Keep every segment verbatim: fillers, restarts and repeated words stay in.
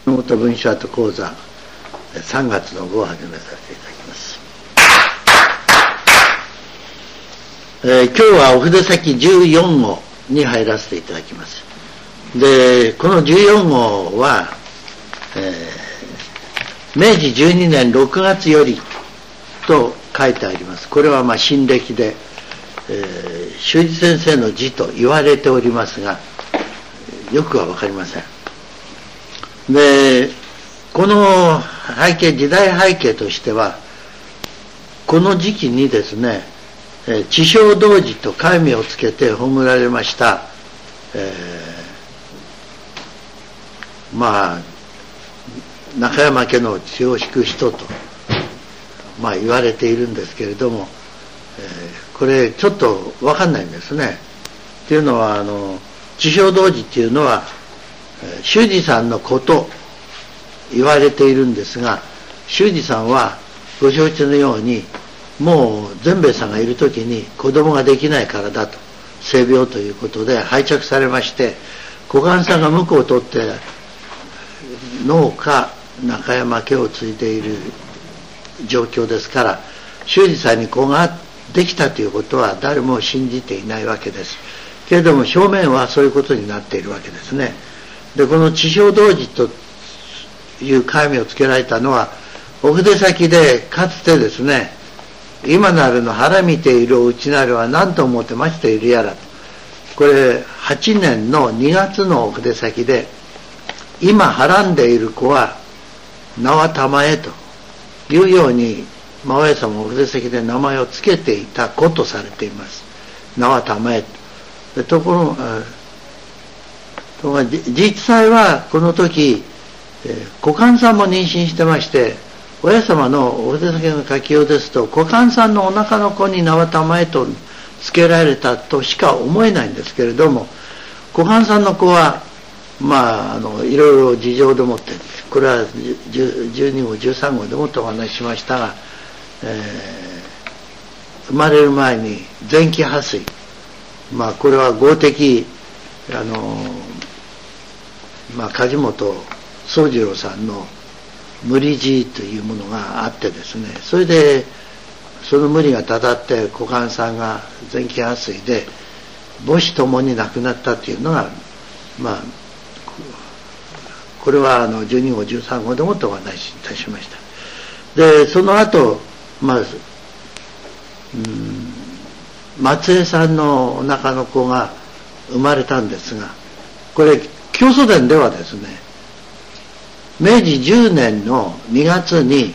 元文書跡講座さんがつの号を始めさせていただきます。えー、今日はお筆先じゅうよんごうに入らせていただきます。で、このじゅうよんごうは、えー、めいじじゅうにねんろくがつよりと書いてあります。これはまあ新暦で、えー、修二先生の字と言われておりますが、よくは分かりません。で、この背景、時代背景としては、この時期にですね、地匠童子と戒名をつけて葬られました、えー、まあ中山家の血を引く人と、まあ、言われているんですけれども、えー、これちょっと分かんないんですね。っていうのは、あの地匠童子っていうのは修二さんのこと言われているんですが、修二さんはご承知のようにもう善兵衛さんがいる時に子供ができないからだと、性病ということで廃嫡されまして、小雁さんが婿を取って農家中山家を継いでいる状況ですから、修二さんに子ができたということは誰も信じていないわけですけれども、表面はそういうことになっているわけですね。で、この地匠童子という戒名をつけられたのは、お筆先でかつてですね、今なるの腹見ているおうちなるは何と思ってましているやら、これはちねんのにがつのお筆先で、今はらんでいる子は名はたまえというように馬親様お筆先で名前をつけていた子とされています。名はたまえと。ところが実際はこの時、小雁さんも妊娠してまして、親様のお筆先の書きようですと、小雁さんのお腹の子に名はたまえとつけられたとしか思えないんですけれども、小雁さんの子はまああのいろいろ事情でもって、これはじゅうにごうじゅうさんごうでもとお話ししましたが、えー、生まれる前に前期破水、まあこれは合的あのまあ梶本宗次郎さんの無理強いというものがあってですね、それでその無理がたたって小雁さんが前期破水で母子ともに亡くなったというのが、まあこれはあのじゅうにごうじゅうさんごうでもとお話しいたしました。でその後、まあうん松江さんのお腹の子が生まれたんですが、これ教祖伝ではですね、めいじじゅうねんのにがつに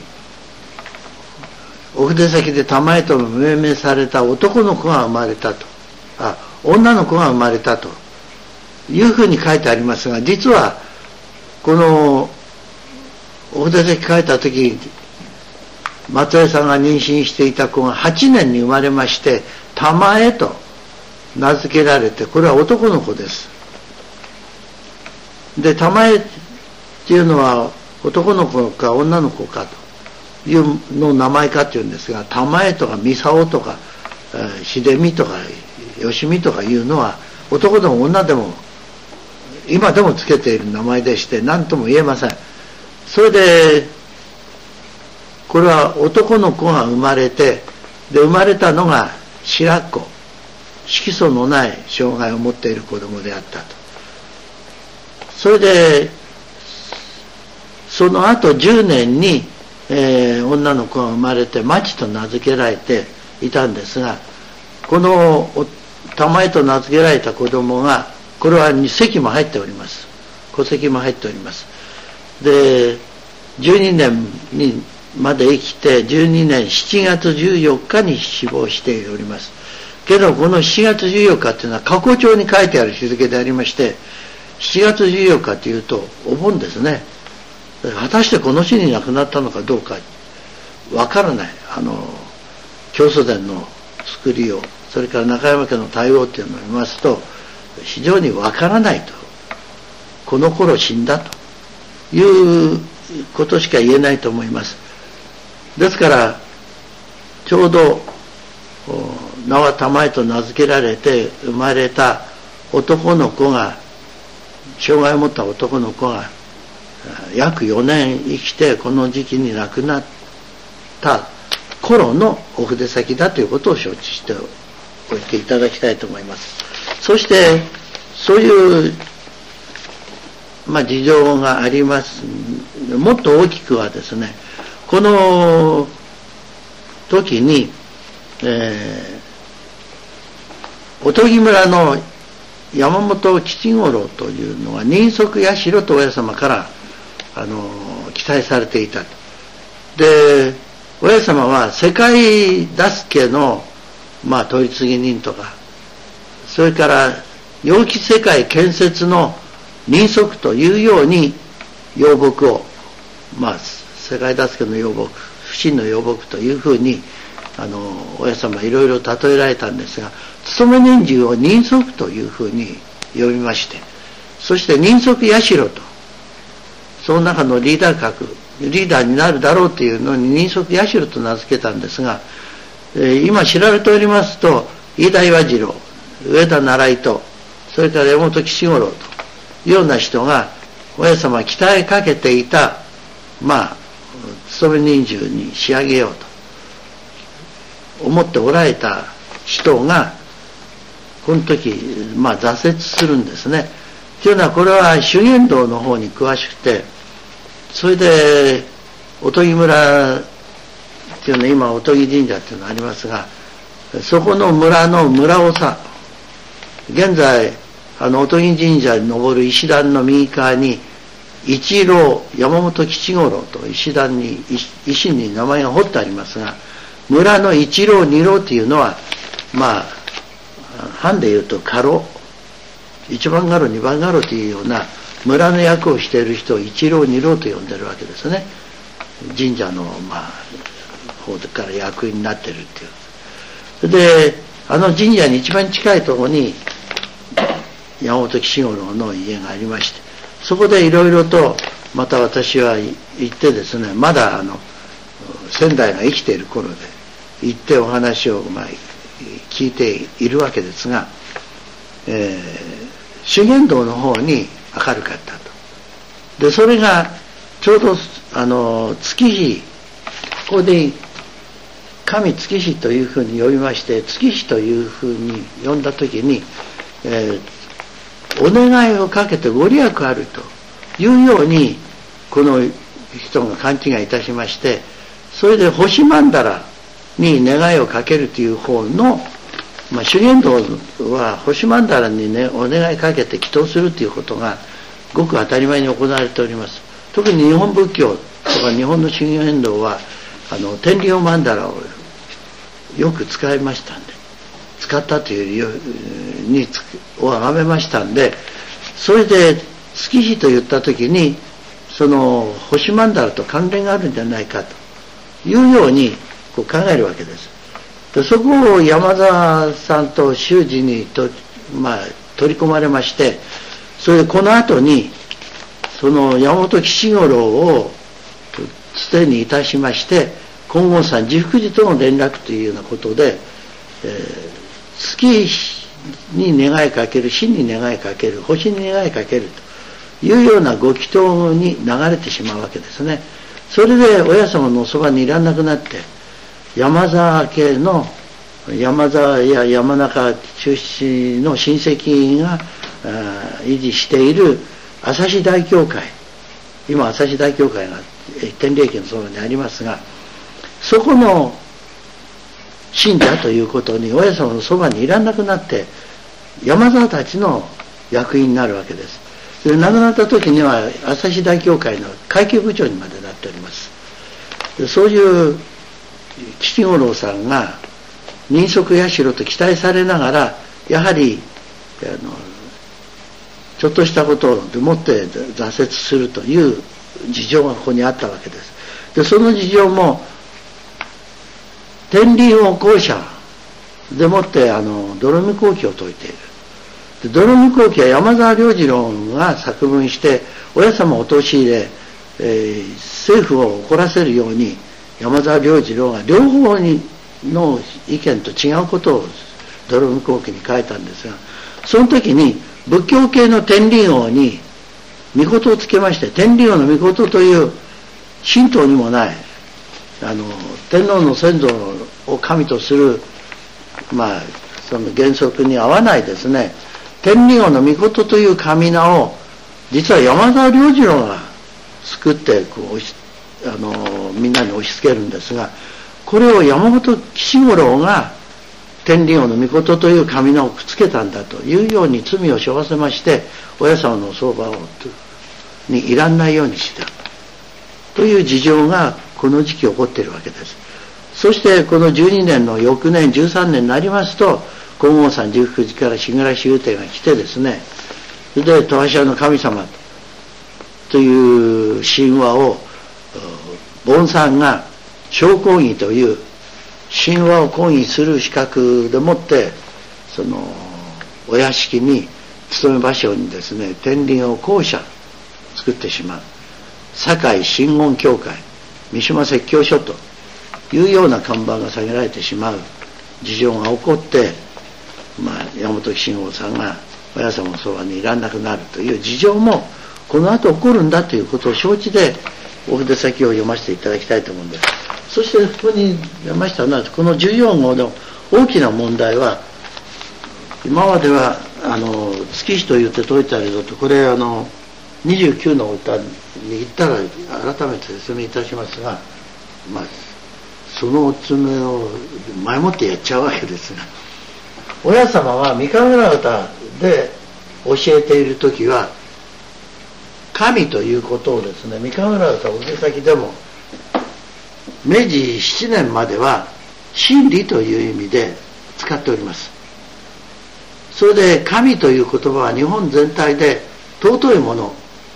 お筆先で玉江と命名された男の子が生まれたと、あ女の子が生まれたというふうに書いてありますが、実はこのお筆先書いた時、松江さんが妊娠していた子がはちねんに生まれまして、玉江と名付けられて、これは男の子です。で玉江っていうのは男の子か女の子かというの名前かっていうんですが、玉江とか三竿とか秀美とか吉美とかいうのは男でも女でも今でもつけている名前でして、何とも言えません。それでこれは男の子が生まれて、で生まれたのが白子、色素のない障害を持っている子供であったと。それでその後じゅうねんに、えー、女の子が生まれて町と名付けられていたんですが、この玉江と名付けられた子供が、これは籍も入っております。戸籍も入っております。でじゅうにねんにまで生きて、じゅうにねんしちがつじゅうよっかに死亡しておりますけど、このしちがつじゅうよっかっていうのは過去帳に書いてある日付でありまして、しちがつじゅうよっかというとお盆ですね。果たしてこの日に亡くなったのかどうかわからない。あの教祖伝の作りを、それから中山家の対応っていうのを見ますと、非常にわからないと、この頃死んだということしか言えないと思います。ですからちょうど名は玉江と名付けられて生まれた男の子が、障害を持った男の子が、 約よねん生きてこの時期に亡くなった頃のお筆先だということを承知しておいていただきたいと思います。そしてそういう、まあ、事情があります。もっと大きくはですね、この時に、えー、おとぎ村の山本吉五郎というのは人足社と親様からあの期待されていた。で、親様は世界助けの、まあ、取り次ぎ人とか、それから陽気世界建設の人足というように要木を、まあ、世界助けの要木、不信の要木というふうにあの親様いろいろ例えられたんですが、勤め年中を人足というふうに呼びまして、そして人足社と、その中のリーダー格、リーダーになるだろうというのに人足社と名付けたんですが、えー、今知られておりますと、飯田岩次郎、上田習いと、それから山本吉五郎というような人が親様期待かけていた、まあ勤め人数に仕上げようと思っておられた人がこの時、まあ、挫折するんですね。というのはこれは修験道の方に詳しくて、それでおとぎ村っていうのは今おとぎ神社っていうのがありますが、そこの村の村長、現在あのおとぎ神社に登る石段の右側に一郎、山本吉五郎と石段に石に名前が彫ってありますが、村の一郎二郎というのはまあ藩でいうと家老、一番家老二番家老というような村の役をしている人を一郎二郎と呼んでるわけですね。神社のまあ方から役員になってるっていう。で、あの神社に一番近いところに山本吉五郎の家がありまして、そこでいろいろとまた私は行ってですね、まだあの先代が生きている頃で行ってお話をまあ聞いているわけですが、えー、修験道の方に明るかったと。で、それがちょうどあの月日、ここで神月日というふうに呼びまして、月日というふうに呼んだ時に、えー、お願いをかけてご利益あるというようにこの人が勘違いいたしまして、それで星曼荼羅に願いをかけるという方の、まあ、修験道は星曼荼羅に、ね、お願いかけて祈祷するということがごく当たり前に行われております。特に日本仏教とか日本の修験道はあの天龍曼荼羅をよく使いましたんで、使ったというよにをあがめましたんで、それで月日と言った時にその星曼荼羅と関連があるんじゃないかというようにこう考えるわけです。で、そこを山田さんと修二にと、まあ、取り込まれまして、それでこの後にその山本吉五郎をつてにいたしまして、金剛山持福寺との連絡というようなことで、えー、月に願いかける、火に願いかける、星に願いかけるというようなご祈祷に流れてしまうわけですね。それで親様のそばにいらなくなって、山沢家の山沢や山中出身の親戚が維持している朝日大教会、今朝日大教会が天霊家のそばにありますが、そこの信者ということに親様のそばにいらなくなって山沢たちの役員になるわけです。で、亡くなった時には朝日大教会の会計部長にまでなっております。で、そういう吉五郎さんが人足社と期待されながら、やはりあのちょっとしたことでもって挫折するという事情がここにあったわけです。で、その事情も天理王公社でもってあの泥見後期を説いている。で、泥見後期は山沢良次郎が作文して親様を陥れ、えー、政府を怒らせるように山沢良次郎が両方にの意見と違うことを泥見後期に書いたんですが、その時に仏教系の天理王に御事をつけまして、天理王の御事という神道にもないあの天皇の先祖を神とする、まあ、その原則に合わないですね、天理王の御事という神名を実は山沢良次郎が作ってこうあのみんなに押し付けるんですが、これを山本吉五郎が天理王の御事という神名をくっつけたんだというように罪を背負わせまして、親様の相場をにいらんないようにしたという事情がこの時期起こっているわけです。そしてこのじゅうにねんの翌年じゅうさんねんになりますと、金剛山十福寺から信楽幽帝が来てですね、それで十柱の神様という神話を梵さんが正講義という神話を講義する資格でもってそのお屋敷に勤め場所にですね、天理王公社作ってしまう、堺真言協会三島説教所というような看板が下げられてしまう事情が起こって、まあ、山本吉五郎さんが親様のそばにいらんなくなるという事情もこの後起こるんだということを承知でお筆先を読ませていただきたいと思うんです。そしてここに出ましたのは、このじゅうよん号の大きな問題は、今まではあの月日と言って解いてあるぞと、これあのにじゅうきゅうの歌に行ったら改めて説明いたしますが、まあ、そのお詰めを前もってやっちゃうわけですが、親様は三河村歌で教えているときは神ということをですね、三河村歌お手先でも明治しちねんまでは真理という意味で使っております。それで神という言葉は日本全体で尊いもの、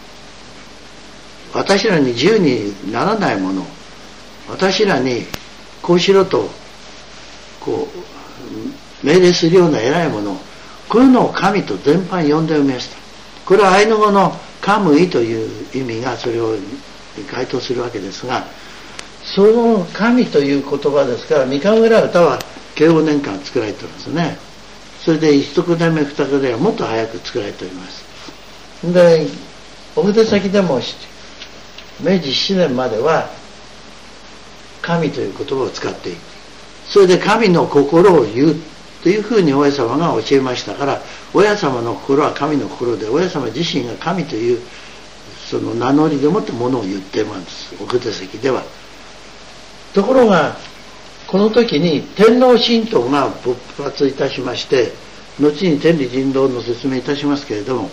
私らに自由にならないもの、私らにこうしろとこう命令するような偉いもの、こういうのを神と全般呼んでおりました。これはアイヌ語のカムイという意味がそれを該当するわけですが、その神という言葉ですから、三河村歌は慶応年間作られておりますね。それで一年目二年目はもっと早く作られております。でお筆先でも明治しちねんまでは神という言葉を使っている。それで神の心を言うというふうに親様が教えましたから、親様の心は神の心で、親様自身が神というその名乗りでもってものを言ってます、お筆先では。ところがこの時に天皇神道が勃発いたしまして、後に天理人道の説明いたしますけれども、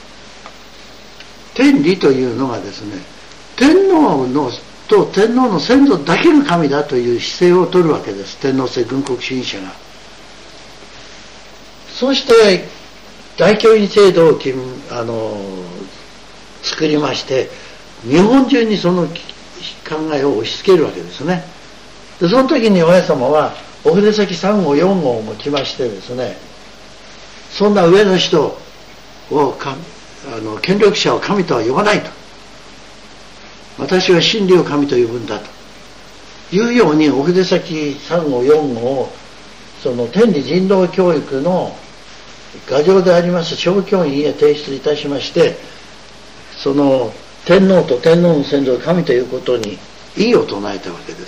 天理というのがですね、天皇のと天皇の先祖だけの神だという姿勢を取るわけです、天皇制軍国主義者が。そして大教員制度をあの作りまして、日本中にその考えを押し付けるわけですね。でその時に親様はお筆先さん号よん号を持ちましてですね、そんな上の人をかあの権力者を神とは呼ばないと、私は真理を神と呼ぶんだというように、お筆先さん号よん号をその天理人道教育の牙城であります小教員へ提出いたしまして、その天皇と天皇の先祖を神ということに異議を唱えたわけです。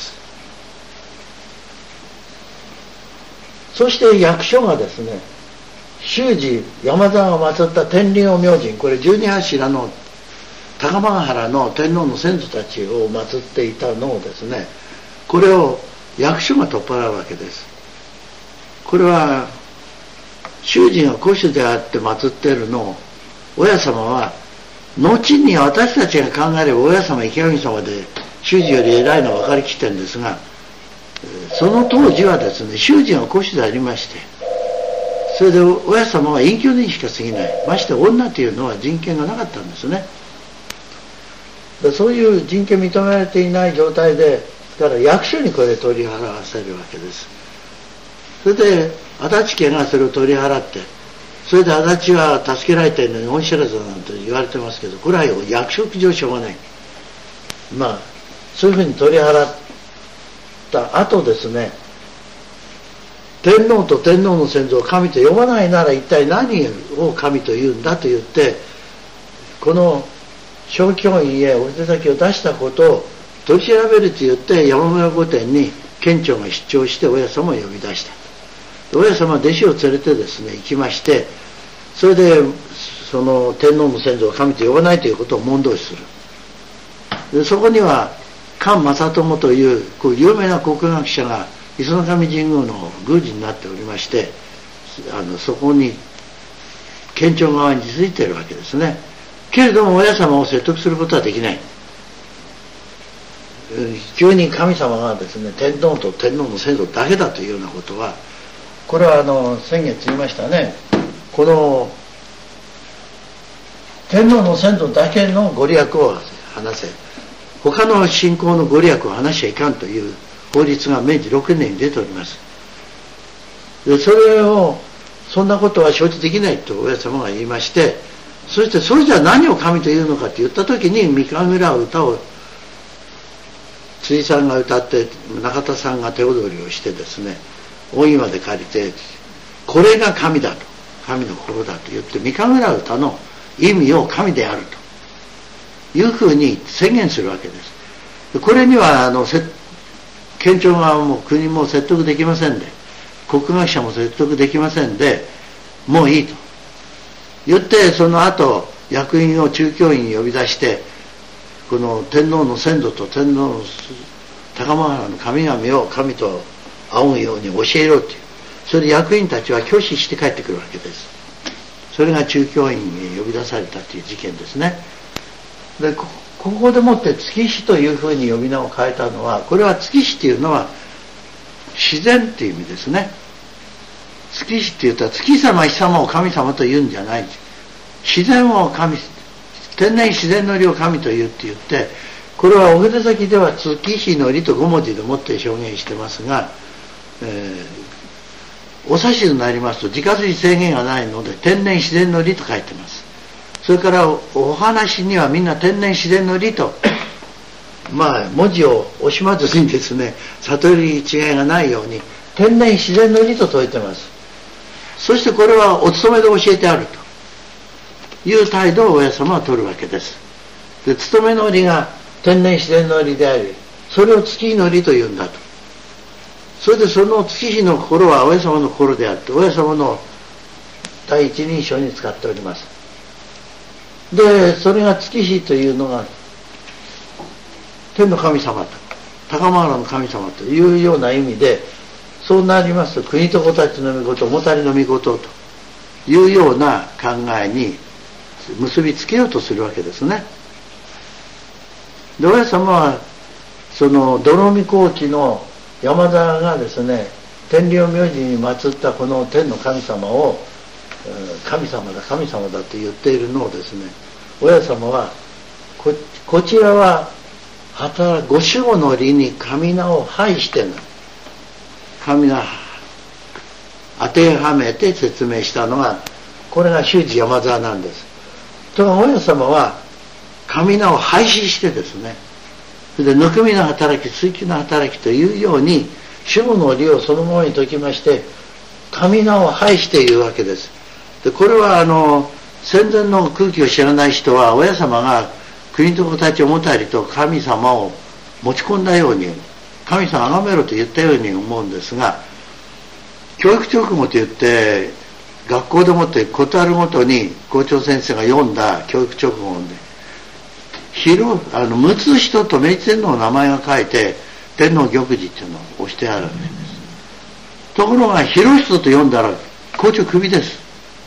そして役所がですね、修士山沢が祀った天理王明神、これ十二柱の高間原の天皇の先祖たちを祀っていたのをですね、これを役所が取っ払うわけです。これは修士が古種であって祀っているのを親様は後に私たちが考えれば親様池上様で修士より偉いのは分かりきってるんですが、その当時はですね、修士が古種でありまして、それで親様は隠居にしか過ぎない、まして女というのは人権がなかったんですね。でそういう人権認められていない状態で、だから役所にこれ取り払わせるわけです。それで足立家がそれを取り払って、それで足立は助けられているのに恩知らずなんて言われてますけど、これは役職上しょうがない。まあそういうふうに取り払った後ですね、天皇と天皇の先祖を神と呼ばないなら一体何を神と言うんだと言って、この小教員へお手先を出したことを取り調べると言って山村御殿に県庁が出張して親様を呼び出した。親様は弟子を連れてですね行きまして、それでその天皇の先祖を神と呼ばないということを問答視する。でそこには菅正智というこう有名な国学者が石上神宮の宮司になっておりまして、あのそこに県庁側についているわけですね。けれども親様を説得することはできない。急に神様がですね天皇と天皇の先祖だけだというようなことは、これはあの先月言いましたね。この天皇の先祖だけのご利益を話せ、他の信仰のご利益を話しちゃいかんという法律が明治ろくねんに出ております。でそれをそんなことは承知できないと親様が言いまして、そしてそれじゃ何を神というのかと言った時に三上村歌を辻さんが歌って中田さんが手踊りをしてですね、大岩で借りてこれが神だと、神の心だと言って三上村歌の意味を神であるというふうに宣言するわけです。これにはあの県庁側も国も説得できませんで、国学者も説得できませんで、もういいと言って、その後役員を中教員に呼び出して、この天皇の先祖と天皇の高間原の神々を神と仰ぐように教えろという、それで役員たちは拒否して帰ってくるわけです。それが中教員に呼び出されたという事件ですね。で こ, ここでもって月日というふうに呼び名を変えたのは、これは月日というのは自然という意味ですね。月日って言ったら月様日様を神様と言うんじゃない。自然を神、天然自然の理を神と言うって言って、これはお筆先では月日の理とご文字でもって表現してますが、えー、お指図になりますと字数に制限がないので天然自然の理と書いてます。それからお話にはみんな天然自然の理とまあ文字を惜しまずにですね、悟り違いがないように天然自然の理と説いてます。そしてこれはお勤めで教えてあるという態度を親様は取るわけです。で勤めの理が天然自然の理であり、それを月日の理というんだと。それでその月日の心は親様の心であって、親様の第一人称に使っております。でそれが月日というのが天の神様と高間原の神様というような意味で、そうなりますと国と子たちの御事、もたりの御事というような考えに結びつけようとするわけですね。で親様はその泥見高地の山田がですね、天領明神に祀ったこの天の神様を神様だ神様だと言っているのをですね、親様は こ, こちらは働ご守護の理に神名を配しての神名当てはめて説明したのが、これが修士山沢なんです。と親様は神名を廃止してですね、それでぬくみの働き追求の働きというように守護の理をそのものに説きまして、神名を廃しているわけです。でこれはあの戦前の空気を知らない人は、親様が国と子たちをもたりと神様を持ち込んだように、神様を崇めろと言ったように思うんですが、教育直後といって学校でもって事あるごとに校長先生が読んだ教育直後で広あの六つ人と明治天皇の名前が書いて天皇玉璽っていうのを押してあるわけです。ところが広人と読んだら校長クビです。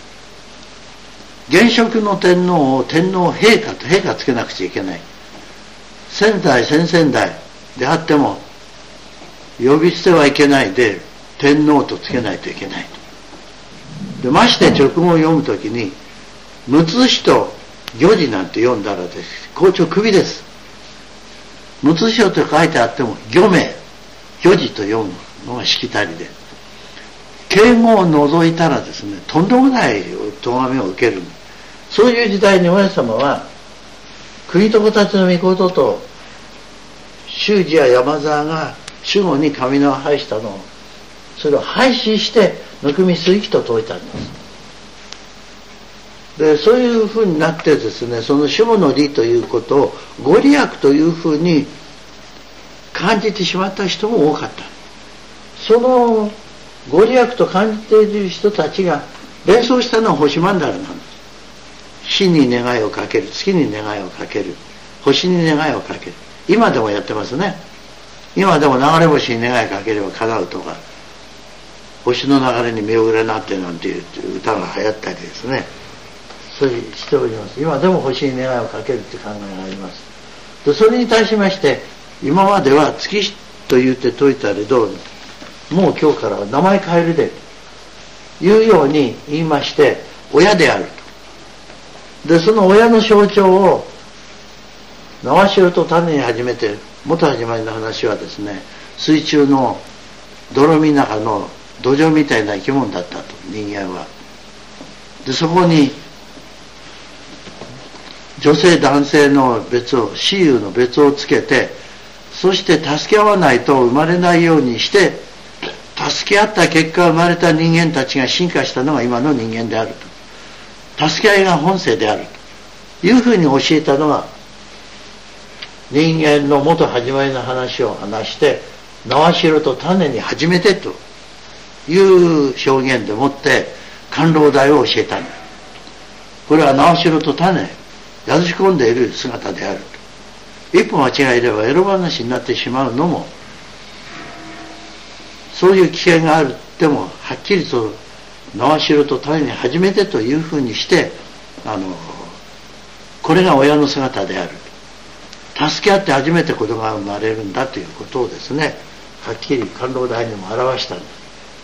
現職の天皇を天皇陛下と陛下つけなくちゃいけない。先代先々代であっても呼び捨てはいけないで天皇とつけないといけないと。でまして直語を読むときに六つ人御字なんて読んだらです、校長クビです。六つ人と書いてあっても御名御字と読むのがしきたりで、敬語を除いたらですね、とんでもない咎めを受ける。そういう時代に親様は国と子たちの御事と修士や山沢が守護に神名を配したのを、それを廃止してぬくみ水気と説いたんです。 でそういうふうになってですね、その下の利ということをご利益というふうに感じてしまった人も多かった。そのご利益と感じている人たちが連想したのは星曼荼羅なんです。火に願いをかける、月に願いをかける、星に願いをかける。今でもやってますね。今でも流れ星に願いかければ叶うとか、星の流れに目を売れなってなんていう歌が流行ったりですね、そうしております。今でも星に願いをかけるという考えがあります。でそれに対しまして、今までは月と言って説いたれど、もう今日からは名前変えるでというように言いまして、親であると。でその親の象徴を縄代と種に始めて、元始まりの話はですね、水中の泥見の中の土壌みたいな生き物だったと、人間は。でそこに女性男性の別を、雌雄の別をつけて、そして助け合わないと生まれないようにして、助け合った結果生まれた人間たちが進化したのが今の人間であると。助け合いが本性であるというふうに教えたのが、人間の元始まりの話を話して、縄代と種に始めてという表現でもって甘露台を教えたんだ。これは縄代と種、やずし込んでいる姿であると。一歩間違えればエロ話になってしまうのも、そういう危険があるってもはっきりと縄代と種に始めてというふうにして、あのこれが親の姿であると。助け合って初めて子供が生まれるんだということをですね、はっきり甘露台にも表したんです。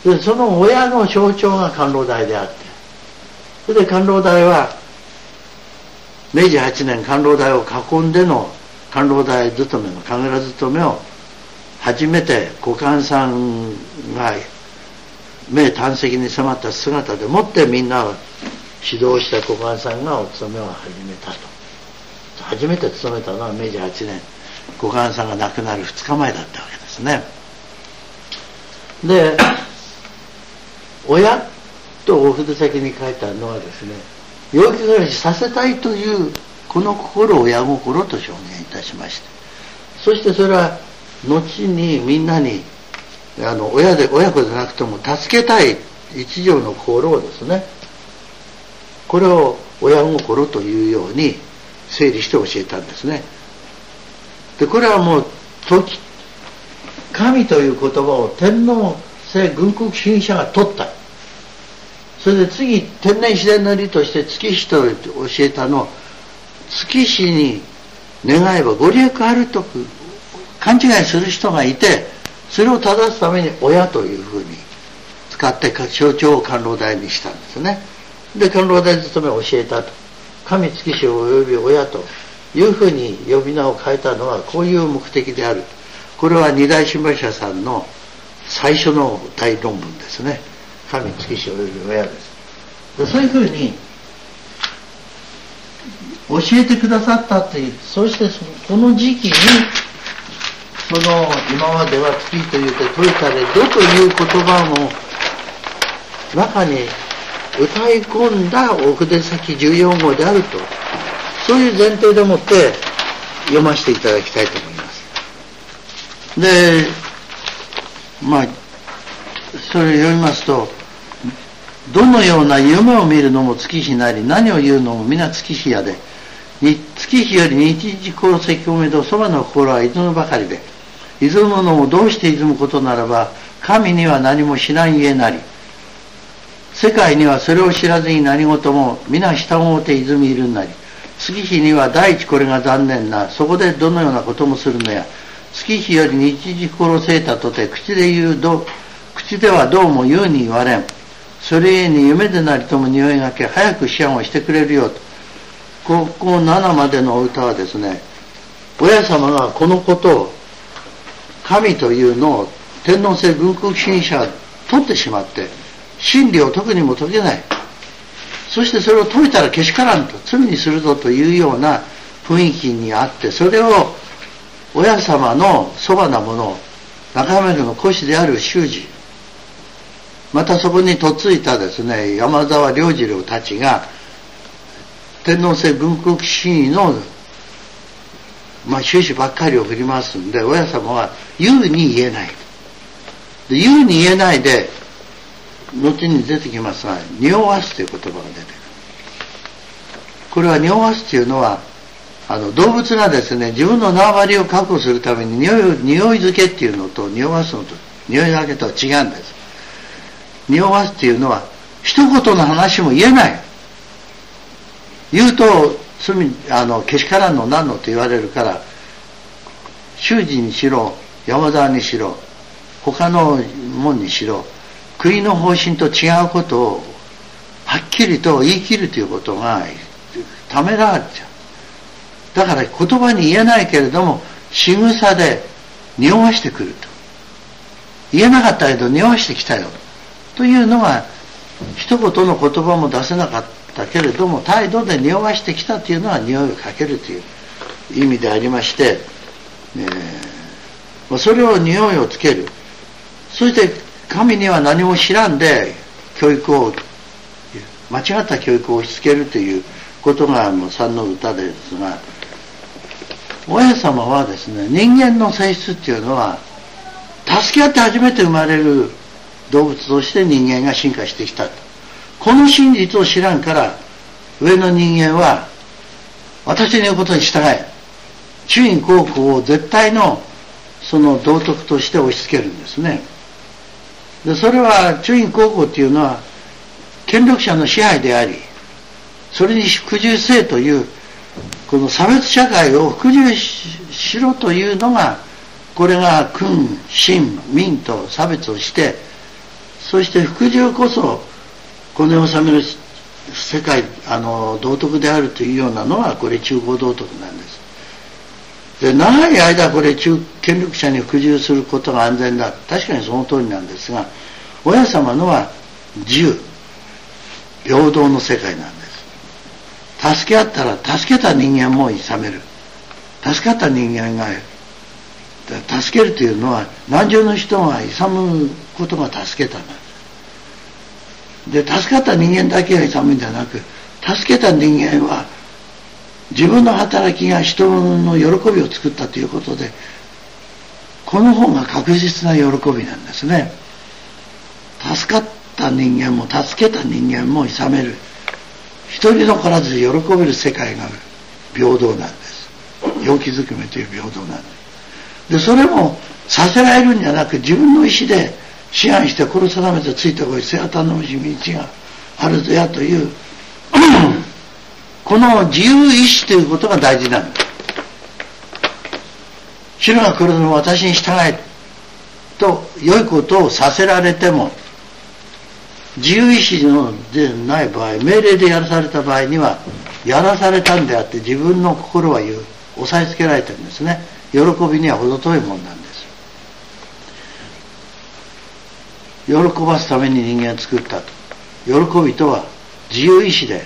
でその親の象徴が甘露台であって、それで甘露台はめいじはちねん甘露台を囲んでの甘露台勤めの神楽勤めを初めて古観さんが名胆石に迫った姿でもってみんなを指導した古観さんがお勤めを始めたと。初めて勤めたのはめいじはちねん、古観さんが亡くなるふつかまえだったわけですね。で親とお筆先に書いたのはですね、陽気暮らしさせたいというこの心を親心と表現いたしまして、そしてそれは後にみんなにあの親で親子でなくても助けたい一条の心をですね、これを親心というように整理して教えたんですね。でこれはもう時神という言葉を天皇制軍国主義者が取った。それで次天然自然の理として月日と教えたのを、月日に願えばご利益あると勘違いする人がいて、それを正すために親というふうに使って象徴を甘露台にしたんですね。で甘露台勤めを教えたと。神月日を及び親というふうに呼び名を変えたのはこういう目的である。これは二代新聞社さんの最初の大論文ですね。神月日および親です。でそういうふうに教えてくださったという、そしてこの時期にその今までは月というて説いたれどという言葉も中に歌い込んだお筆先じゅうよんごうであると、そういう前提でもって読ませていただきたいと思います。でまあそれを読みますと、どのような夢を見るのも月日なり、何を言うのも皆月日やで、月日より日時こせき込めどそばの心は出ぬばかりで、出むのもどうして出むことならば、神には何も知らんゆえなり、世界にはそれを知らずに何事も皆下をもて出みいるなり、月日には第一これが残念な、そこでどのようなこともするのや、月日より日時殺せたとて口で言うど口ではどうも言うに言われん。それゆえに夢でなりとも匂いがけ早く思案をしてくれるよと。ここななまでの歌はですね、親様がこのことを神というのを天皇制軍国主義者が取ってしまって真理を解くにも解けない、そしてそれを解いたらけしからんと罪にするぞというような雰囲気にあって、それを親様のそばなもの、中山家の古師である修二、またそこに嫁いたですね山沢良次郎たちが天皇制軍国主義の、まあ、収支ばっかりを振り回すんで、親様は言うに言えない。で言うに言えないで、後に出てきますが、匂わすという言葉が出てくる。これは匂わすというのは、あの動物がですね、自分の縄張りを確保するために匂い、匂い付けっていうのと匂わすのと、匂いだけとは違うんです。匂わすっていうのは、一言の話も言えない。言うと、罪、あの、けしからんのなんのと言われるから、修士にしろ、山沢にしろ、他の門にしろ、国の方針と違うことを、はっきりと言い切るということが、ためらわれちゃう。だから言葉に言えないけれども、仕草で匂わしてくると。言えなかったけど匂わしてきたよ。というのが、一言の言葉も出せなかったけれども、態度で匂わしてきたというのは匂いをかけるという意味でありまして、えー、それを匂いをつける。そして神には何も知らんで教育を、間違った教育を押し付けるということがもう三の歌ですが、親様はですね、人間の性質っていうのは、助け合って初めて生まれる動物として人間が進化してきた。この真実を知らんから、上の人間は、私の言うことに従え。中院高校を絶対のその道徳として押し付けるんですね。で、それは中院高校っていうのは、権力者の支配であり、それに服従せえという、この差別社会を服従 し, しろというのが、これが君、臣、民と差別をして、そして服従こそ、この世を治める世界、あの、道徳であるというようなのは、これ中高道徳なんです。で、長い間これ中、権力者に服従することが安全だ。確かにその通りなんですが、親様のは自由、平等の世界なんです。助け合ったら、助けた人間も諌める。助かった人間が、助けるというのは、何十の人が諌むことが助けたんだ。で、助かった人間だけが諌むんじゃなく、助けた人間は、自分の働きが人の喜びを作ったということで、この方が確実な喜びなんですね。助かった人間も助けた人間も諌める。一人残らず喜べる世界が平等なんです。陽気づくめという平等なんです。で、それもさせられるんじゃなく、自分の意思で志願して殺さめてついてこい、背は頼むし道があるぞやという、この自由意志ということが大事なんです。主が来るのを私に従えと良いことをさせられても、自由意志のでない場合、命令でやらされた場合には、やらされたんであって自分の心は言う、押さえつけられてるんですね。喜びには程遠いもんなんです。喜ばすために人間を作ったと。喜びとは自由意志で、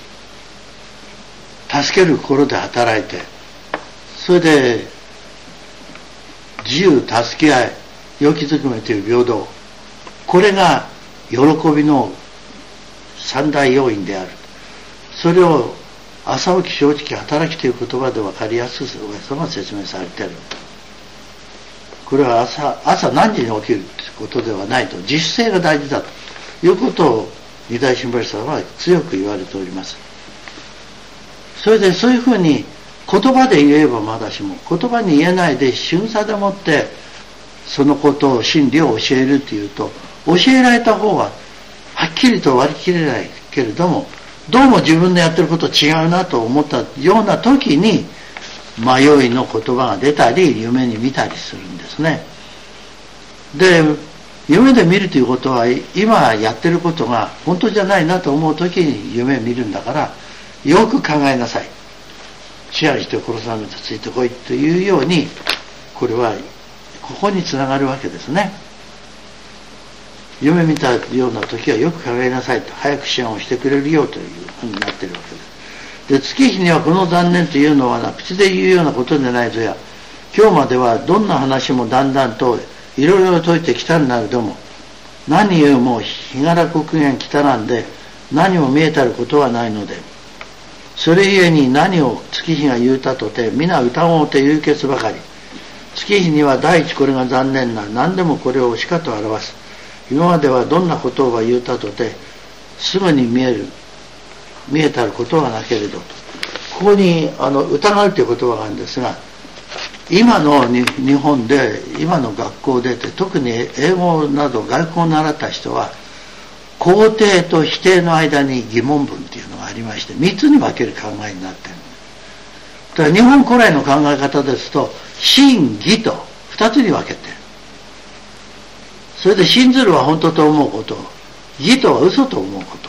助ける心で働いて、それで自由、助け合い、陽気づくめという平等、これが喜びの三大要因である。それを朝起き、正直、働きという言葉で分かりやすく親様が説明されている。これは朝、朝何時に起きるということではないと、自主性が大事だということを二代新橋さんは強く言われております。それでそういうふうに言葉で言えばまだしも、言葉に言えないで瞬差でもってそのことを真理を教えるというと、教えられた方ははっきりと割り切れないけれども、どうも自分のやってること違うなと思ったような時に迷いの言葉が出たり夢に見たりするんですね。で、夢で見るということは今やってることが本当じゃないなと思う時に夢を見るんだから、よく考えなさい。支配して殺されてついてこいというように、これはここにつながるわけですね。夢見たような時はよく考えなさいと、早く支配をしてくれるよというふうになっているわけです。で、月日にはこの残念というのはな、口で言うようなことでないぞや、今日まではどんな話もだんだんといろいろ解いてきたんだけども、何言うも日柄刻限来たなんで何も見えたることはないので、 それゆえに何を月日が言うたとて皆疑おうて言うけつばかり。月日には第一これが残念な、何でもこれをしかと表す。今まではどんなことを言うたとてすぐに見える見えたることはなけれど、ここにあの疑うという言葉があるんですが、今の日本で今の学校でて特に英語など外国を習った人は肯定と否定の間に疑問文っていうのがありまして、みっつに分ける考えになっている。だから日本古来の考え方ですと真偽とふたつに分けて、それで信ずるは本当と思うこと、偽とは嘘と思うこと、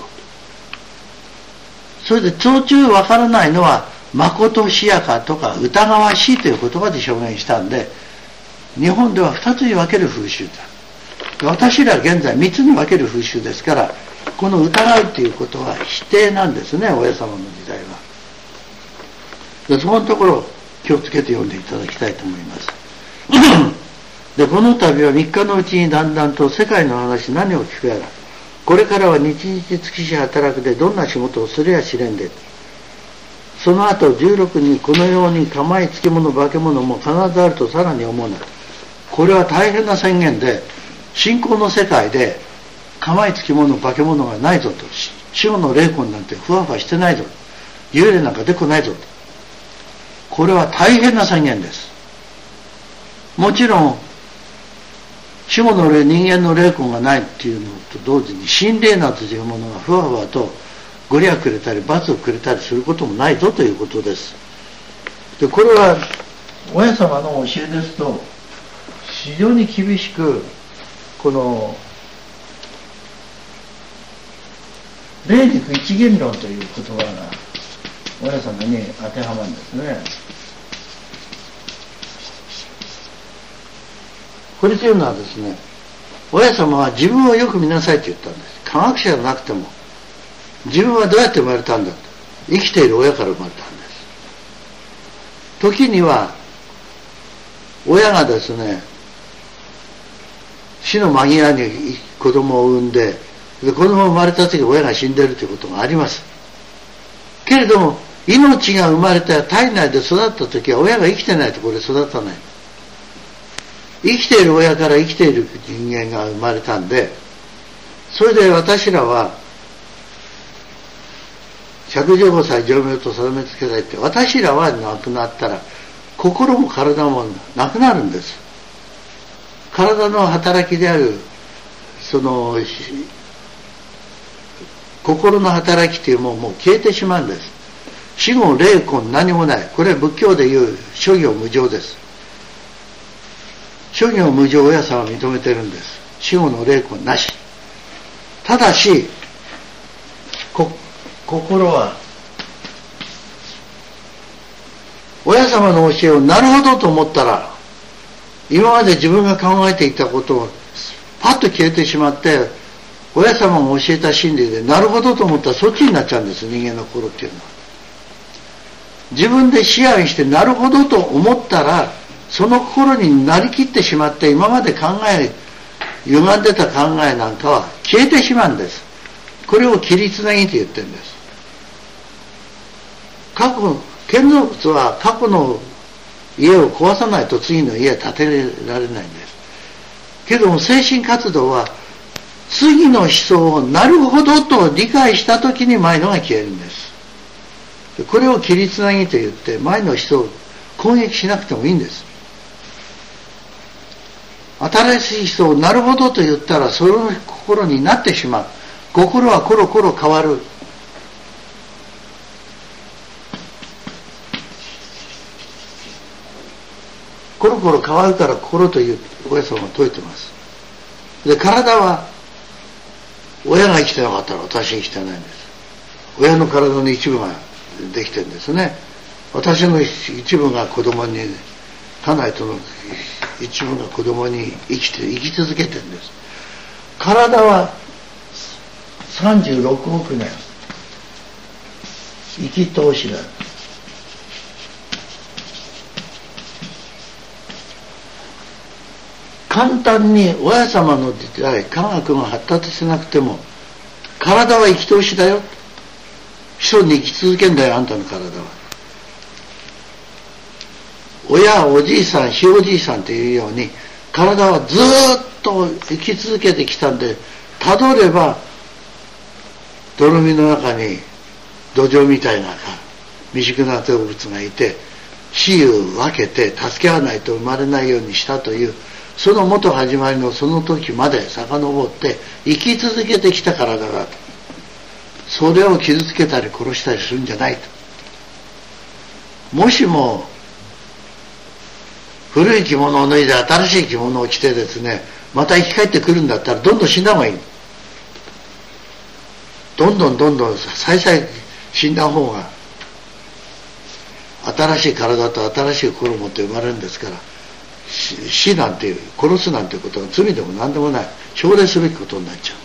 それで途中分からないのはまことしやかとか疑わしいという言葉で表現したんで、日本ではふたつに分ける風習だ。私らは現在みっつに分ける風習ですから、この疑うということは否定なんですね、親様の時代は。でそこのところを気をつけて読んでいただきたいと思います。でこの度はみっかのうちにだんだんと世界の話何を聞くやら、これからは日々月し働くでどんな仕事をするや知れんで、その後じゅうろくにこのように構いつきもの化け物も必ずあるとさらに思うな。これは大変な宣言で、信仰の世界で構いつきもの化け物がないぞと、死後の霊魂なんてふわふわしてないぞ、幽霊なんか出こないぞと、これは大変な宣言です。もちろん死後の霊、人間の霊魂がないっていうのと同時に心霊などというものがふわふわとご利益くれたり罰をくれたりすることもないぞということです。でこれは親様の教えですと非常に厳しく、この霊肉一元論という言葉が親様に当てはまるんですね。これというのはですね、親様は自分をよく見なさいと言ったんです。科学者じゃなくても自分はどうやって生まれたんだと、生きている親から生まれたんです。時には親がですね、死の間際に子供を産んで、で子供が生まれた時親が死んでいるということがあります。けれども命が生まれた体内で育った時は親が生きてないところで育たない。生きている親から生きている人間が生まれたんで、それで私らはひゃくじゅうごさい寿命と定めつけられて、私らは亡くなったら心も体もなくなるんです。体の働きであるその心の働きというものもう消えてしまうんです。死後霊魂何もない。これは仏教でいう諸行無常です。諸行無常を親さんは認めてるんです。死後の霊魂なし。ただしこ心は親様の教えをなるほどと思ったら、今まで自分が考えていたことをパッと消えてしまって、親様が教えた真理でなるほどと思ったらそっちになっちゃうんです。人間の心っていうのは自分で思案してなるほどと思ったら、その心になりきってしまって、今まで考え歪んでた考えなんかは消えてしまうんです。これを切りつなぎと言ってるんです。過去建造物は過去の家を壊さないと次の家は建てられないんです。けども精神活動は次の思想をなるほどと理解したときに前のが消えるんです。これを切りつなぎと言って、前の思想を攻撃しなくてもいいんです。新しい思想をなるほどと言ったらその心になってしまう。心はコロコロ変わる。コロコロ変わるから心という親様が説いてます。で、体は親が生きてなかったら私生きてないんです。親の体の一部ができてるんですね。私の一部が子供に、家内との一部が子供に生きて生き続けてるんです。体はさんじゅうろくおくねん生き通しだ。簡単に親様の時代科学が発達しなくても体は生き通しだよ。 子孫に生き続けんだよ、あんたの体は。親、おじいさん、ひいおじいさんというように、体はずーっと生き続けてきたんで、たどれば、泥水の中に土壌みたいな未熟な動物がいて、死を分けて助け合わないと生まれないようにしたという、その元始まりのその時まで遡って生き続けてきた体だと。それを傷つけたり殺したりするんじゃないと。もしも古い着物を脱いで新しい着物を着てですね、また生き返ってくるんだったらどんどん死んだ方がいい。どんどんどんどん再々死んだ方が、新しい体と新しい心を持って生まれるんですから、死なんていう、殺すなんていうことは罪でも何でもない、奨励すべきことになっちゃう。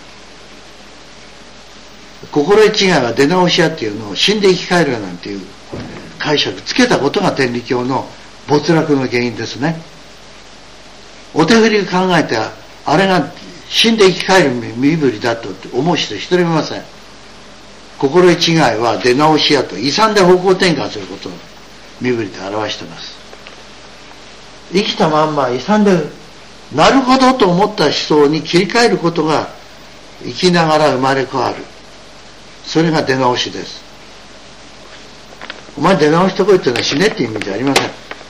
心得違いは出直し屋っていうのを死んで生き返るなんていう解釈つけたことが天理教の没落の原因ですね。お手振り考えて、あれが死んで生き返る身振りだと思う人一人もいません。心得違いは出直し屋と遺産で方向転換することを身振りで表しています。生きたまんま遺産でなるほどと思った思想に切り替えることが生きながら生まれ変わる。それが出直しです。お前出直してこいっていうのは死ねって意味じゃありません。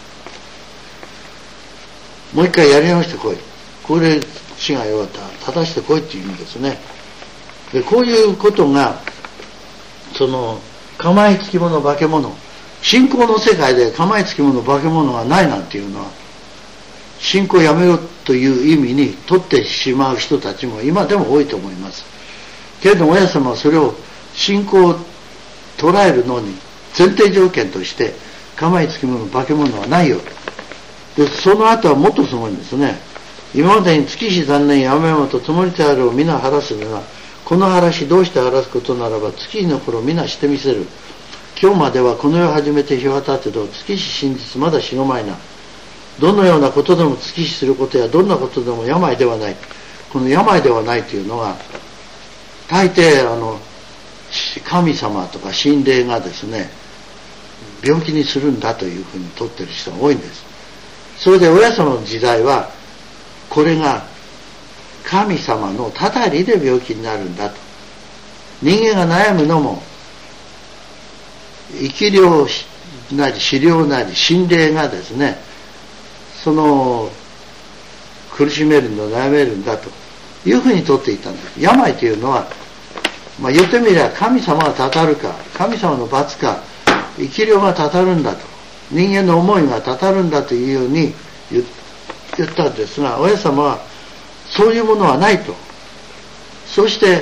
もう一回やり直してこい。これ死が弱ったら正してこいっていう意味ですね。でこういうことがその構えつきもの化け物、信仰の世界で構えつきもの化け物がないなんていうのは信仰をやめろという意味に取ってしまう人たちも今でも多いと思います。けれども親様はそれを信仰を捉えるのに前提条件として構えつきもの化け物はないよ。でその後はもっとすごいんですね。今までに月日残念山々と積もりてあるを皆晴らするが、この話どうして晴らすことならば月日の頃皆してみせる。今日まではこの世を始めて日は経てど月日真実まだ死のまいな。どのようなことでも月日することやどんなことでも病ではない。この病ではないというのは大抵あの神様とか神霊がですね病気にするんだというふうに取ってる人が多いんです。それで親様の時代はこれが神様のたたりで病気になるんだと。人間が悩むのも生き量なり死量なり心霊がですねその苦しめるの悩めるんだというふうに取っていたんです。病というのは、まあ、言ってみれば神様がたたるか神様の罰か生き量がたたるんだと人間の思いがたたるんだというように言ったんですが、親様はそういうものはないと。そして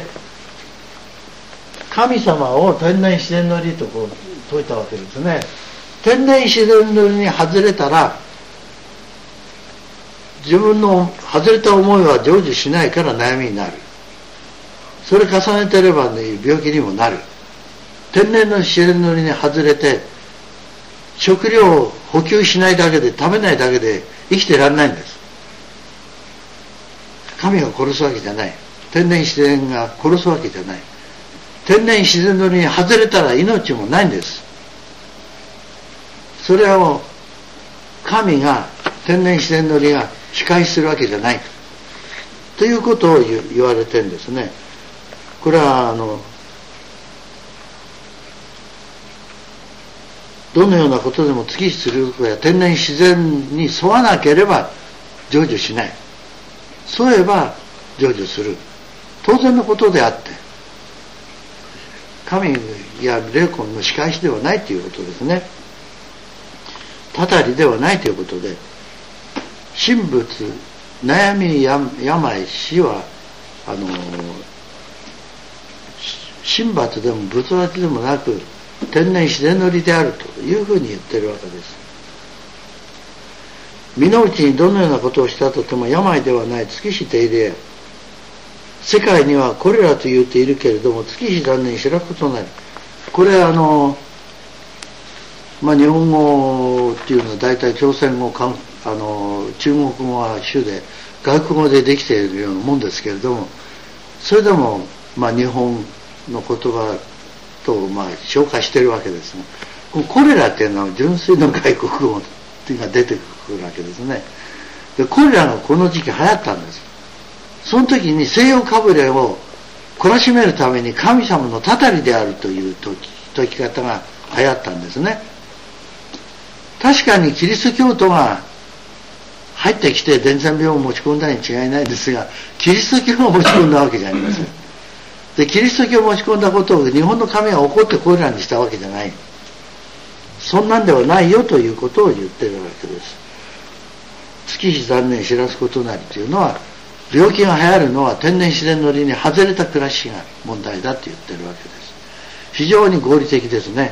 神様を天然自然の理とこう説いたわけですね。天然自然の理に外れたら自分の外れた思いは成就しないから悩みになる。それ重ねてれば、ね、病気にもなる。天然の自然の理に外れて食料を補給しないだけで食べないだけで生きてられないんです。神が殺すわけじゃない。天然自然が殺すわけじゃない。天然自然の理に外れたら命もないんです。それを神が天然自然の理が仕返しするわけじゃないということを言われてるんですね。これはあのどのようなことでも月日することや天然自然に沿わなければ成就しない。沿えば成就する。当然のことであって神や霊魂の仕返しではないということですね。たたりではないということで、神仏悩み病死はあの神罰でも仏罰でもなく天然自然の理であるというふうに言ってるわけです。身の内にどのようなことをしたとても病ではない月日手入れ。世界にはこれらと言うているけれども月日残念に知らんことない。これはあのまあ日本語っていうのは大体朝鮮語かあの中国語は主で外国語でできているようなもんですけれども、それでもまあ日本の言葉ことをまあ紹介してるわけですが、このコレラっていうのは純粋の外国語っていうのが出てくるわけですね。でコレラがこの時期流行ったんです。その時に西洋かぶれを懲らしめるために神様のたたりであるという説き方が流行ったんですね。確かにキリスト教徒が入ってきて伝染病を持ち込んだに違いないですが、キリスト教を持ち込んだわけじゃありません。でキリスト教を持ち込んだことを日本の神は怒ってこれらにしたわけじゃない。そんなんではないよということを言ってるわけです。月日残念知らすことなりというのは、病気が流行るのは天然自然の理に外れた暮らしが問題だと言ってるわけです。非常に合理的ですね。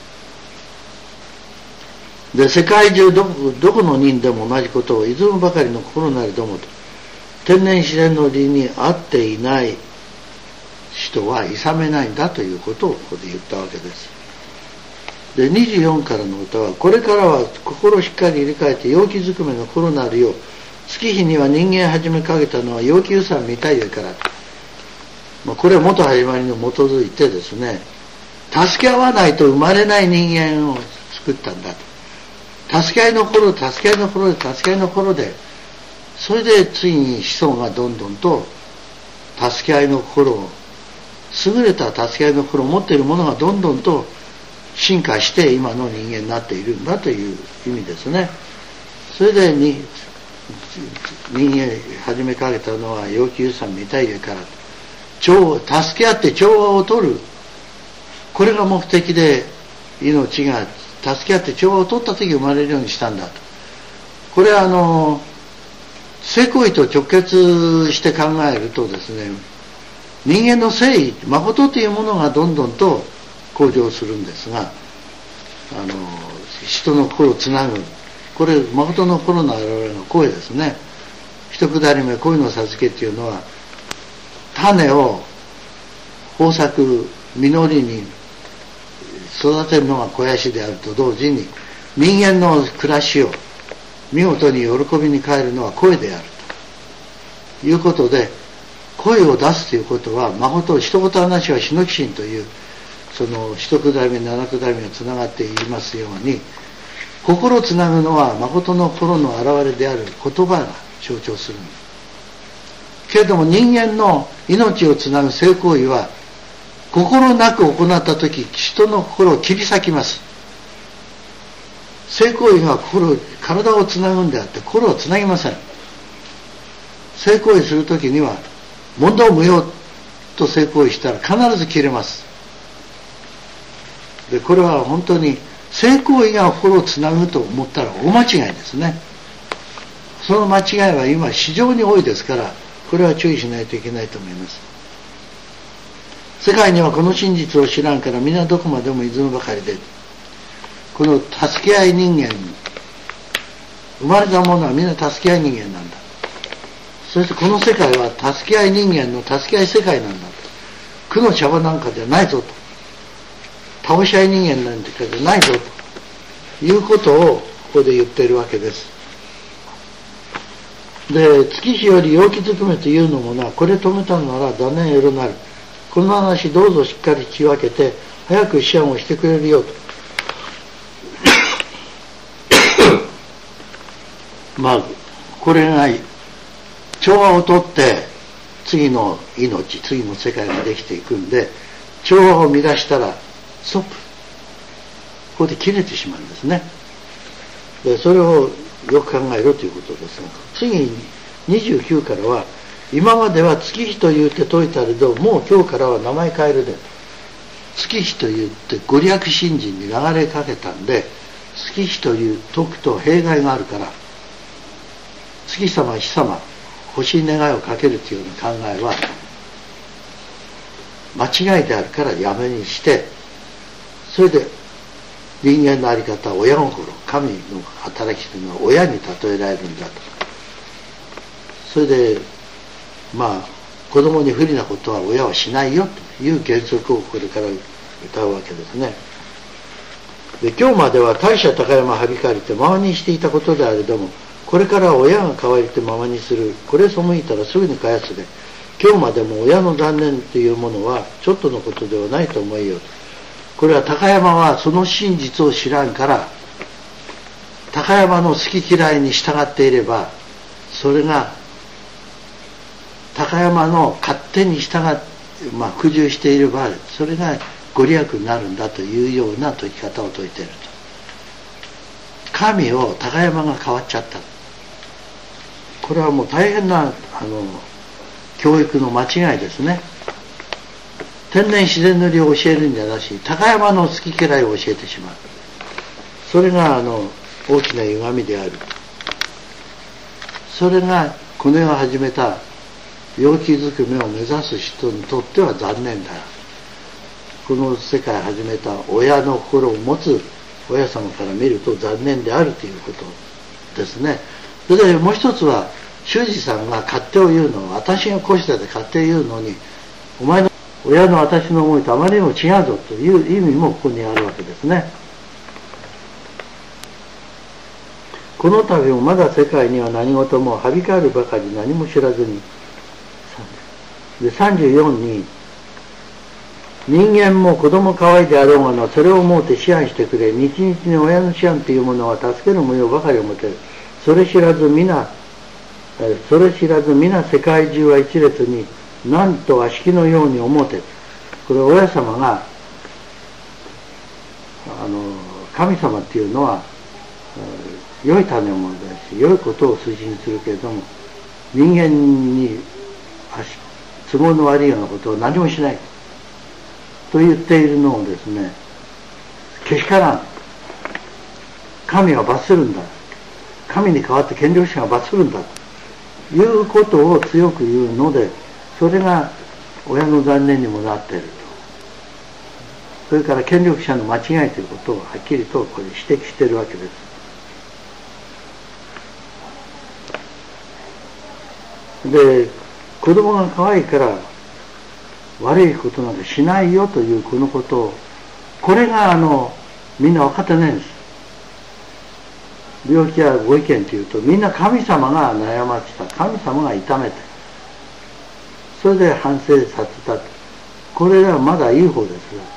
で世界中どこ、どこの人でも同じことを、いずむばかりの心なりどもと天然自然の理に合っていない人は諌めないんだということをここで言ったわけです。でにじゅうよんからの歌は、これからは心をしっかり入れ替えて陽気ずくめの心なるよう、月日には人間始めかけたのは陽気予算見たいから、まあ、これは元始まりに基づいてですね、助け合わないと生まれない人間を作ったんだと。助け合いの頃、助け合いの頃で、助け合いの頃で、それでついに子孫がどんどんと助け合いの心を、優れた助け合いの心を持っている者がどんどんと進化して今の人間になっているんだという意味ですね。それでに人間始めかけたのは陽気予算見たいから、調助け合って調和を取る、これが目的で命が助け合って調和を取った時生まれるようにしたんだと。これはあの性行為と直結して考えるとですね、人間の誠意、誠というものがどんどんと向上するんですが、あの人の心をつなぐ、これ誠の心の現れの声ですね。一くだり目、恋の授けっていうのは、種を豊作実りに育てるのが肥やしであると同時に、人間の暮らしを見事に喜びに変えるのは声であるということで、声を出すということは、誠一言話は死の寄進という、その一くだり目七くだり目がつながっていますように、心をつなぐのは誠の心の現れである言葉が象徴する。けれども人間の命をつなぐ性行為は、心なく行ったとき、人の心を切り裂きます。性行為が心、体をつなぐんであって心をつなぎません。性行為するときには、問答無用と性行為したら必ず切れます。で、これは本当に性行為が心をつなぐと思ったら大間違いですね。その間違いは今非常に多いですから、これは注意しないといけないと思います。世界にはこの真実を知らんから皆どこまでも泉ばかりで、この助け合い人間、生まれたものはみんな助け合い人間なんだ。そしてこの世界は助け合い人間の助け合い世界なんだと。苦の茶場なんかじゃないぞと。倒し合い人間なんてかじゃないぞということをここで言っているわけです。で、月日より陽気ずくめというのもな、これ止めたのなら残念よろなる。この話どうぞしっかり聞き分けて早く思案をしてくれるよと。まあこれが調和をとって次の命、次の世界ができていくんで、調和を乱したらストップ、ここで切れてしまうんですね。でそれをよく考えろということですが、次にじゅうきゅうからは、今までは月日と言って説いたれど、もう今日からは名前変えるで、月日と言ってご利益信心に流れかけたんで、月日という説くと弊害があるから、月様日様欲しい願いをかけるというような考えは間違いであるからやめにして、それで人間の在り方は親心、神の働きというのは親に例えられるんだと。それでまあ子供に不利なことは親はしないよという原則をこれから歌うわけですね。で今日までは大社高山はびかれてままにしていたことであれども、これからは親が代わりてままにする。これ背いたらすぐに返すで、今日までも親の残念というものはちょっとのことではないと思いようと。 これは高山はその真実を知らんから、高山の好き嫌いに従っていれば、それが高山の勝手に従って、まあ、苦渋していればそれがご利益になるんだというような説き方を説いていると。神を高山が変わっちゃった。これはもう大変なあの教育の間違いですね。天然自然の理を教えるんじゃなし、高山の好き嫌いを教えてしまう。それがあの大きな歪みである。それがこの世が始めた病気づくめを目指す人にとっては残念だ。この世界を始めた親の心を持つ親様から見ると残念であるということですね。それでもう一つは、修士さんが勝手を言うのを、私がこうしてて勝手を言うのに、お前の親の私の思いとあまりにも違うぞという意味もここにあるわけですね。この度もまだ世界には何事もはびかるばかり何も知らずに、でさんじゅうよんに、人間も子供可愛いであろうがのそれを思うて支配してくれ、日々に親の思案というものは助ける模様ばかりを持てる。それ知らず皆それ知らず皆世界中は一列になんと悪しきのように思うて、これ親様があの神様っていうのは良い種をものだし良いことを推進するけれども、人間に都合の悪いようなことを何もしないと言っているのをですね、けしからん、神は罰するんだ、神に代わって権力者が罰するんだということを強く言うので、それが親の残念にもなっていると。それから権力者の間違いということをはっきりとこれ指摘しているわけです。で、子供が可愛いから悪いことなんかしないよというこのことを、これがあのみんな分かってないんです。病気やご意見というと、みんな神様が悩ませた、神様が痛めて、それで反省させた。これはまだいい方です。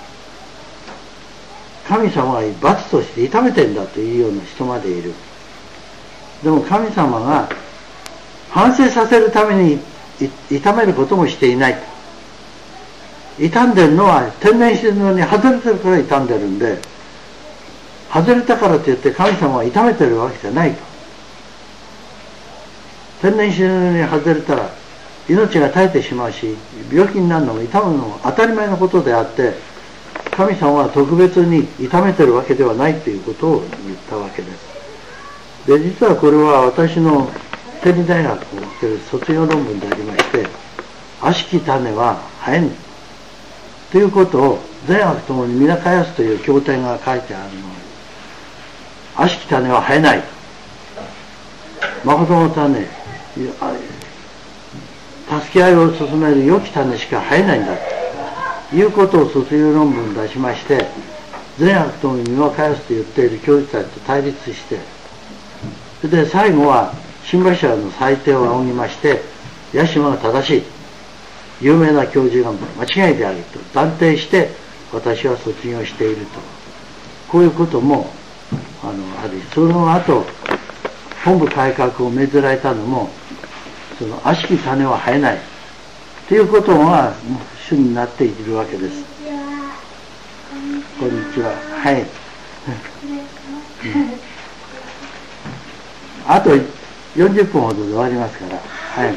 神様が罰として痛めてんだというような人までいる。でも神様が反省させるために痛めることもしていない。傷んでるのは天然自然のに外れてるから傷んでるんで、外れたからといって神様は痛めてるわけじゃないと。天然自然に外れたら命が絶えてしまうし、病気になるのも痛むのも当たり前のことであって、神様は特別に痛めてるわけではないということを言ったわけです。で、実はこれは私の天理大学における卒業論文でありまして、悪しき種は生えぬということを善悪ともに皆返すという経典が書いてあるのに、悪しき種は生えない、誠の種、助け合いを進める良き種しか生えないんだということを卒業論文に出しまして、善悪ともに皆返すと言っている教授たちと対立して、それで最後は新橋社の裁定を仰ぎまして、八島が正しい、有名な教授が間違いであると断定して私は卒業していると、こういうこともあのある。その後本部改革を命ぜられたのも、その悪しき種は生えないということが主になっているわけです。こんにちは。はい、うん、あとよんじゅっぷんほどで終わりますから。はい。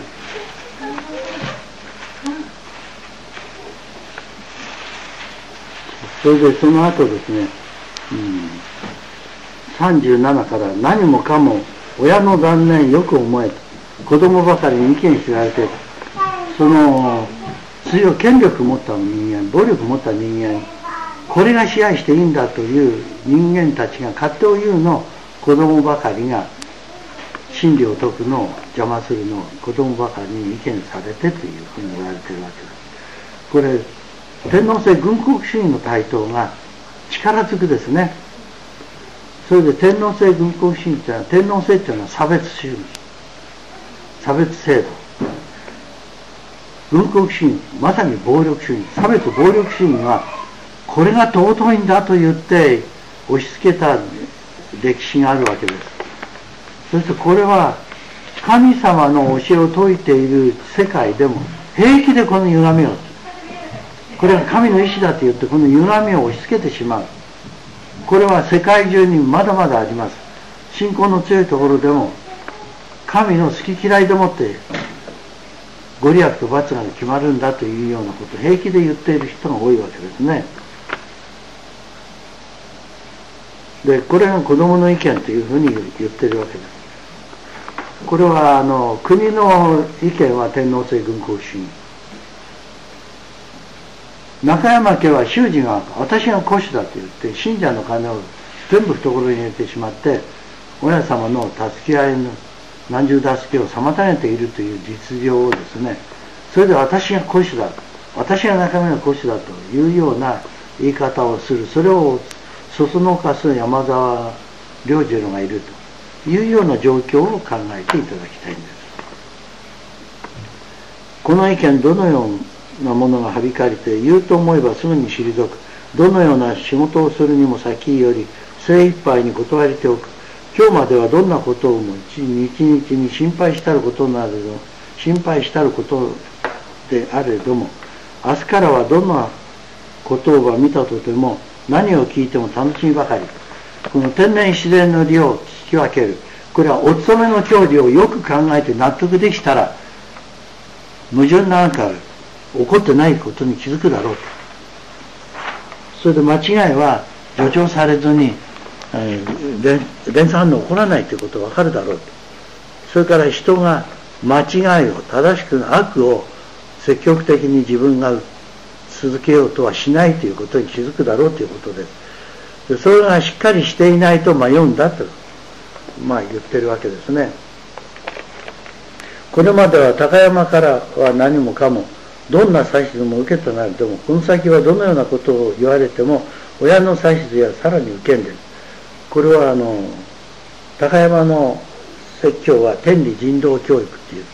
それでその後ですね、うん、さんじゅうななから何もかも親の残念よく思えと、子供ばかりに意見知られて、その強い権力を持った人間、暴力を持った人間、これが支配していいんだという人間たちが勝手を言うのを、子供ばかりが真理を説くのを邪魔するのを子供ばかりに意見されてというふうに言われているわけです。これ天皇制軍国主義の台頭が力ずくですね。それで天皇制軍国主義というのは、天皇制というのは差別主義、差別制度、軍国主義まさに暴力主義、差別暴力主義はこれが尊いんだと言って押し付けた歴史があるわけです。そしてこれは神様の教えを説いている世界でも平気でこの歪みを、これは神の意志だと言ってこの歪みを押し付けてしまう。これは世界中にまだまだあります。信仰の強いところでも神の好き嫌いでもってご利益と罰が決まるんだというようなことを平気で言っている人が多いわけですね。でこれが子供の意見というふうに言っているわけです。これはあの国の意見は天皇制軍国主義、中山家は修士が私が古主だと言って信者の金を全部懐に入れてしまって親様の助け合いの何十助けを妨げているという実情をですね、それで私が古主だ、私が中山が古主だというような言い方をする、それをそそのかす山沢良次郎がいるというような状況を考えていただきたいんです。この意見どのようなものがはびかれて言うと思えばすぐに退く、どのような仕事をするにも先より精一杯に断りておく。今日まではどんなことをも一日に心配したることなれど心配したることであれども、明日からはどんなことをば見たとても何を聞いても楽しみばかり。この天然自然の理を聞き分ける、これはお勤めの教理をよく考えて納得できたら矛盾なんか起こってないことに気づくだろうと。それで間違いは助長されずに、えー、連連鎖反応起こらないということが分かるだろうと。それから人が間違いを正しく悪を積極的に自分が続けようとはしないということに気づくだろうということです。でそれがしっかりしていないと迷うんだと、まあ、言ってるわけですね。これまでは高山からは何もかもどんな指図も受けとなるでも、この先はどのようなことを言われても親の指図やさらに受けんでる。これはあの高山の説教は天理人道教育って言って、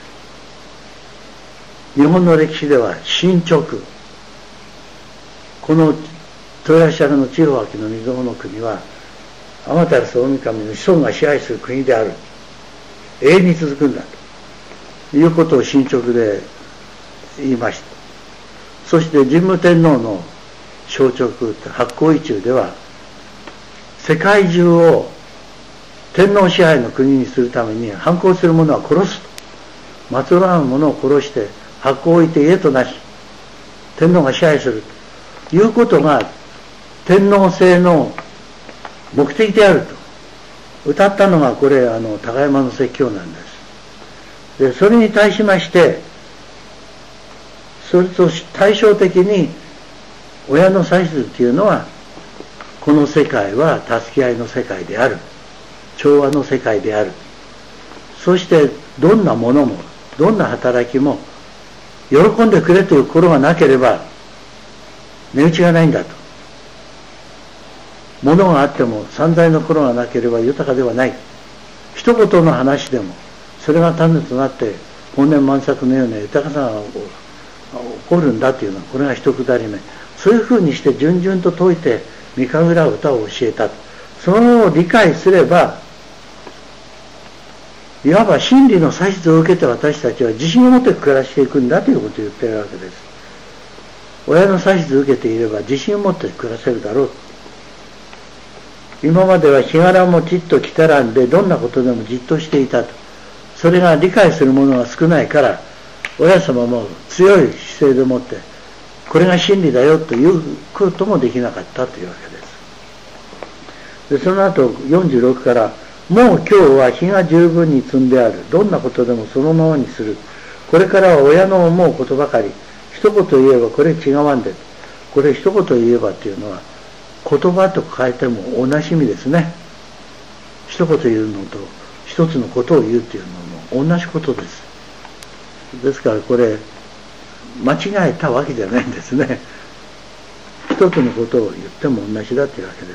日本の歴史では進捗、この豊橋の千穂脇の溝の国は天照大神の子孫が支配する国である、永遠に続くんだということを進捗で言いました。そして神武天皇の消直発行意中では、世界中を天皇支配の国にするために反抗する者は殺すと、祀らぬ者を殺して箱を置いて家となし天皇が支配するということが天皇制の目的であると歌ったのがこれあの高山の説教なんです。でそれに対しましてそれと対照的に親の指図というのは、この世界は助け合いの世界である、調和の世界である、そしてどんなものもどんな働きも喜んでくれという心がなければ値打ちがないんだと。物があっても散財の心がなければ豊かではない。一言の話でもそれが種となって本年満作のような豊かさが起こるんだというのは、これが一くだり目。そういうふうにして順々と説いて御神楽歌を教えた。それを理解すれば、いわば真理の指図を受けて私たちは自信を持って暮らしていくんだということを言っているわけです。親の指図を受けていれば自信を持って暮らせるだろう。今までは日柄もちっときたらんでどんなことでもじっとしていたと。それが理解する者が少ないから親様も強い姿勢でもってこれが真理だよということもできなかったというわけです。でその後よんじゅうろくからもう今日は日が十分に積んである、どんなことでもそのままにする、これからは親の思うことばかり、一言言えばこれ違わんで、これ一言言えばっていうのは言葉と変えても同じ意味ですね。一言言うのと一つのことを言うっていうのも同じことです。ですからこれ間違えたわけじゃないんですね。一つのことを言っても同じだというわけです。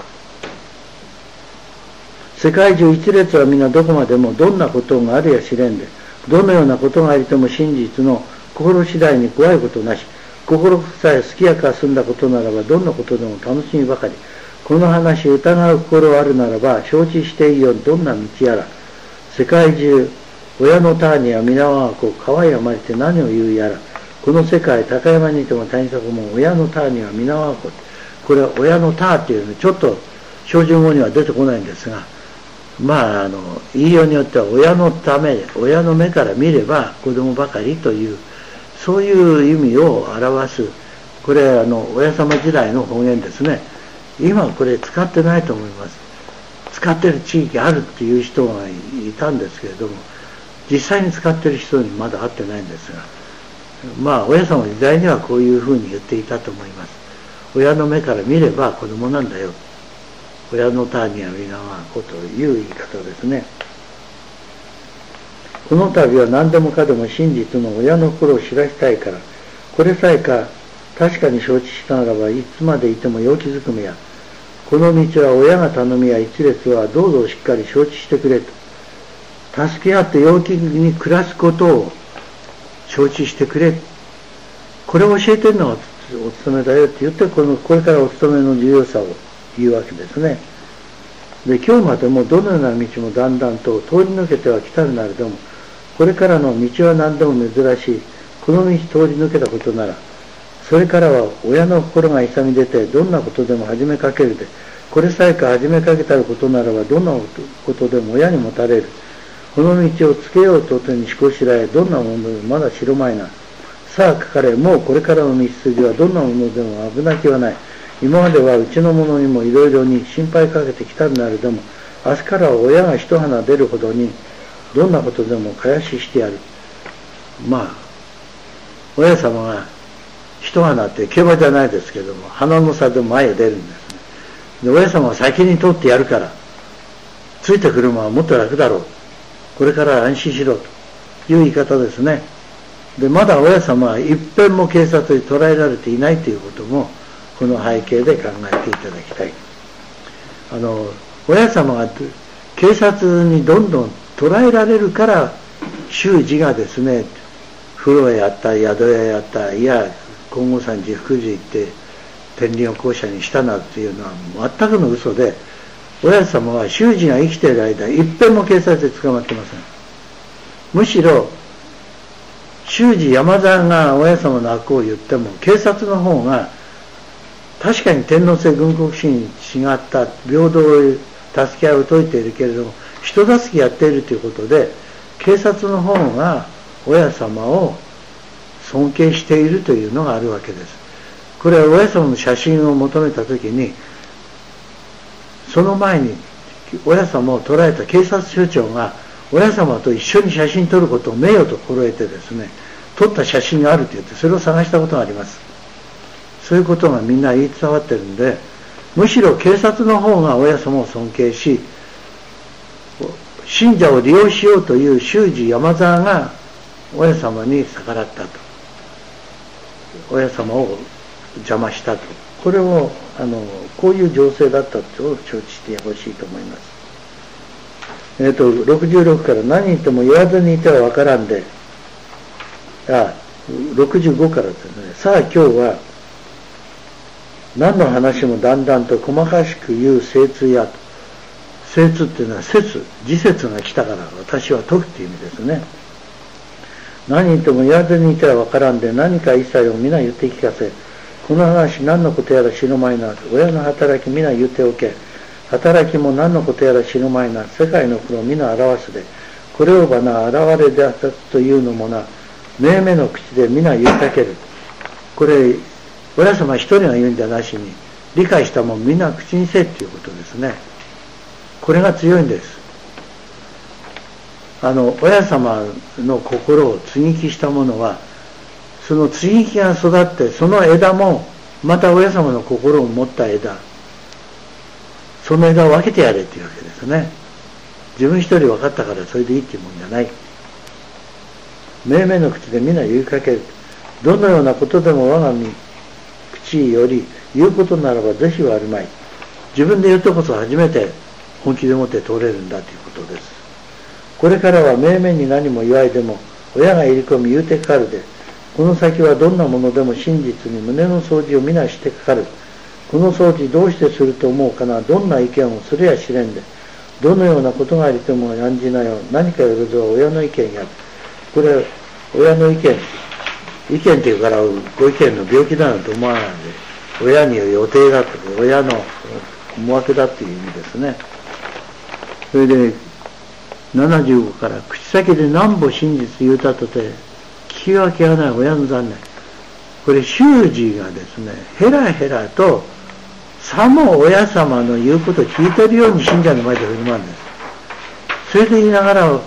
世界中一列は皆どこまでもどんなことがあるや知れんで、どのようなことがありても真実の心次第に怖いことなし、 心さえ好きやか済んだことならばどんなことでも楽しみばかり。この話疑う心あるならば承知していいよどんな道やら。世界中親のターには皆我が子川やまれて何を言うやら。この世界高山にいても谷底も親のターには皆我が子。これは親のターっていうのちょっと標準語には出てこないんですが、まああの言いようによっては親のため親の目から見れば子供ばかりというそういう意味を表す、これあの親様時代の方言ですね。今これ使ってないと思います。使ってる地域あるっていう人がいたんですけれども、実際に使ってる人にまだ会ってないんですが、まあ親様時代にはこういうふうに言っていたと思います。親の目から見れば子供なんだよ、親のターには皆我が子という言い方ですね。この度は何でもかでも真実の親の心を知らしたいから、これさえか確かに承知したならばいつまでいても陽気づくめや、この道は親が頼みや一列はどうぞしっかり承知してくれと、助け合って陽気に暮らすことを承知してくれ、これを教えてるのはお勤めだよって言って、このこれからお勤めの重要さを言うわけですね。で今日までもどのような道もだんだんと通り抜けては来たるなれども、これからの道は何でも珍しい。この道通り抜けたことなら、それからは親の心が勇み出てどんなことでも始めかけるで、これさえか始めかけたることならばどんなことでも親にもたれる。この道をつけようと手にしこしらえ、どんなものでもまだ白まいな。さあかかれ、もうこれからの道筋はどんなものでも危なきはない。今まではうちの者にもいろいろに心配かけてきたるなれども、明日からは親が一花出るほどにどんなことでもかやししてやる。まあ親様が一花って競馬じゃないですけども、花の差で前へ出るんですね。で親様は先に取ってやるから、ついてくる馬はもっと楽だろう、これから安心しろという言い方ですね。でまだ親様は一遍も警察に捕らえられていないということもこの背景で考えていただきたい。あの親様が警察にどんどん捕らえられるから修士がですね、風呂やった宿屋やったいや金剛山寺福寺行って天理を校舎にしたなっていうのは全くの嘘で、親様は修士が生きている間一遍も警察で捕まってません。むしろ修士山田が親様の悪を言っても警察の方が確かに天皇制軍国主義に違った平等を助け合う説いているけれども、人助けやっているということで警察の方が親様を尊敬しているというのがあるわけです。これは親様の写真を求めたときに、その前に親様を捕らえた警察署長が親様と一緒に写真撮ることを名誉と心得てですね、撮った写真があると言ってそれを探したことがあります。そういうことがみんな言い伝わってるんで、むしろ警察の方が親様を尊敬し、信者を利用しようという修士山沢が親様に逆らったと、親様を邪魔したと、これをあのこういう情勢だったと承知してほしいと思います。えー、とろくじゅうろくから何言っても言わずにいては分からんで、あろくじゅうごからですね。さあ今日は何の話もだんだんと細かしく言う精通やと。精通っていうのは説、時節が来たから私は解くっていう意味ですね。何言っても言わずにいては分からんで、何か一切を皆言って聞かせ。この話何のことやら知るまいな。親の働き皆言っておけ。働きも何のことやら知るまいな。世界の苦労皆表すで。これをばな現れであったというのもな、命名の口で皆言いかける。これ親様一人が言うんじゃなしに、理解したもんみんな口にせっていうことですね。これが強いんです。あの親様の心を接ぎ木したものは、その接ぎ木が育って、その枝もまた親様の心を持った枝、その枝を分けてやれっていうわけですね。自分一人分かったからそれでいいっていうもんじゃない。命名の口で皆言いかける。どのようなことでも我が身口より言うことならば是非はあるまい。自分で言うとこそ初めて本気でもって通れるんだということです。これからは命名に何も言わいでも親が入り込み言うてかかるで、 この先はどんなものでも真実に胸の掃除を皆してかかる。この掃除どうしてすると思うかな。どんな意見をするや知れんで。どのようなことがありても案じなよ。何かよるぞは親の意見や。これ、親の意見。意見っていうからご意見の病気だなと思わないで。親に予定だとか、親の思惑だっていう意味ですね。それで、ななじゅうごから口先で何歩真実言うたとて、聞き分けがない親の残念。これ、習字がですね、ヘラヘラと、さも親様の言うことを聞いてるように信者の前で振る舞うんです。それで言いながら、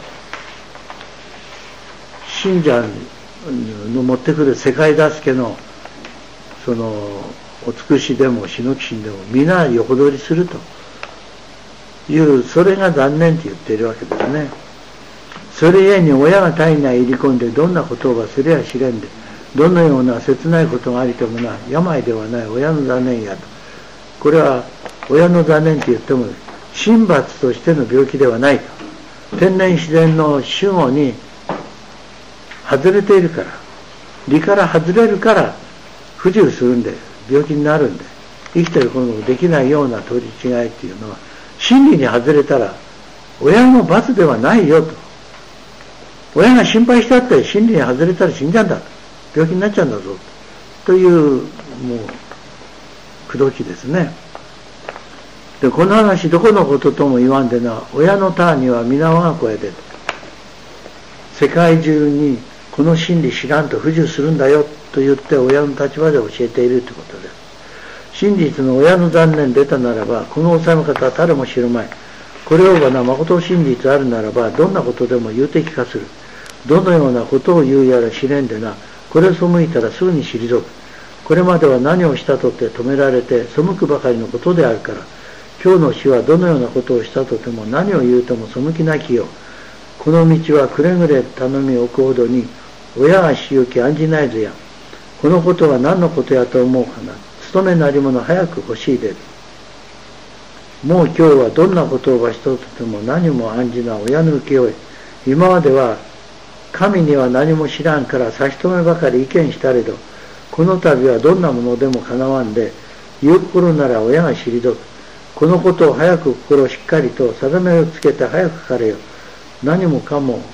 信者の持ってくる世界助けの、その、お尽くしでも死のきしんでも、皆横取りするという、それが残念と言っているわけですね。それゆえに親が体内に入り込んで、どんなことをすれや知れんで、どのような切ないことがありともな、病ではない親の残念やと。これは親の残念と言っても神罰としての病気ではないと。天然自然の主語に外れているから、理から外れるから不自由するんで病気になるんで、生きていることもできないような取り違いっていうのは、真理に外れたら親の罰ではないよと。親が心配してあって真理に外れたら死んじゃうんだと、病気になっちゃうんだぞという、もう口説きですね。で、この話どこのこととも言わんでな、親の他には皆我が子やでと、世界中にこの真理知らんと不自由するんだよと言って親の立場で教えているということです。真実の親の残念出たならば、この治め方は誰も知るまい。これをばな誠真実あるならば、どんなことでも言うて聞かする。どのようなことを言うやら知れんでな、これを背いたらすぐに退く。これまでは何をしたとって止められて背くばかりのことであるから、今日の死はどのようなことをしたとても何を言うても背きなきよ。この道はくれぐれ頼み置くほどに、親がしゆき案じないぞや。このことは何のことやと思うかな。勤めなりもの早く欲しいで。もう今日はどんなことをばしたとても何も案じな親の請負い。今までは神には何も知らんから差し止めばかり意見したれど、この度はどんなものでもかなわんで、言う心なら親が退く。このことを早く心しっかりと定めをつけて早くかれよ。何もかも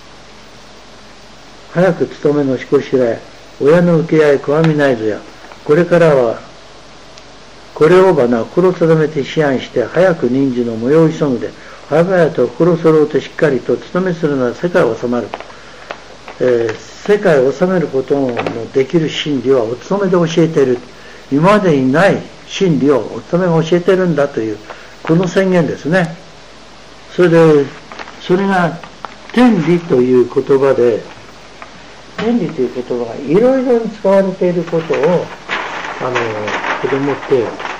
早く勤めのしこしらえ、親の受け合い拒みないぞや。これからはこれをばな心定めて思案して早く人事の模様を急ぐで、早々と心そろうてしっかりと勤めするなら世界を治まる。えー、世界を治めることのできる真理はお勤めで教えている。今までにない真理をお勤めが教えているんだというこの宣言ですね。それでそれが天理という言葉で、天理という言葉がいろいろに使われていることをあの子供って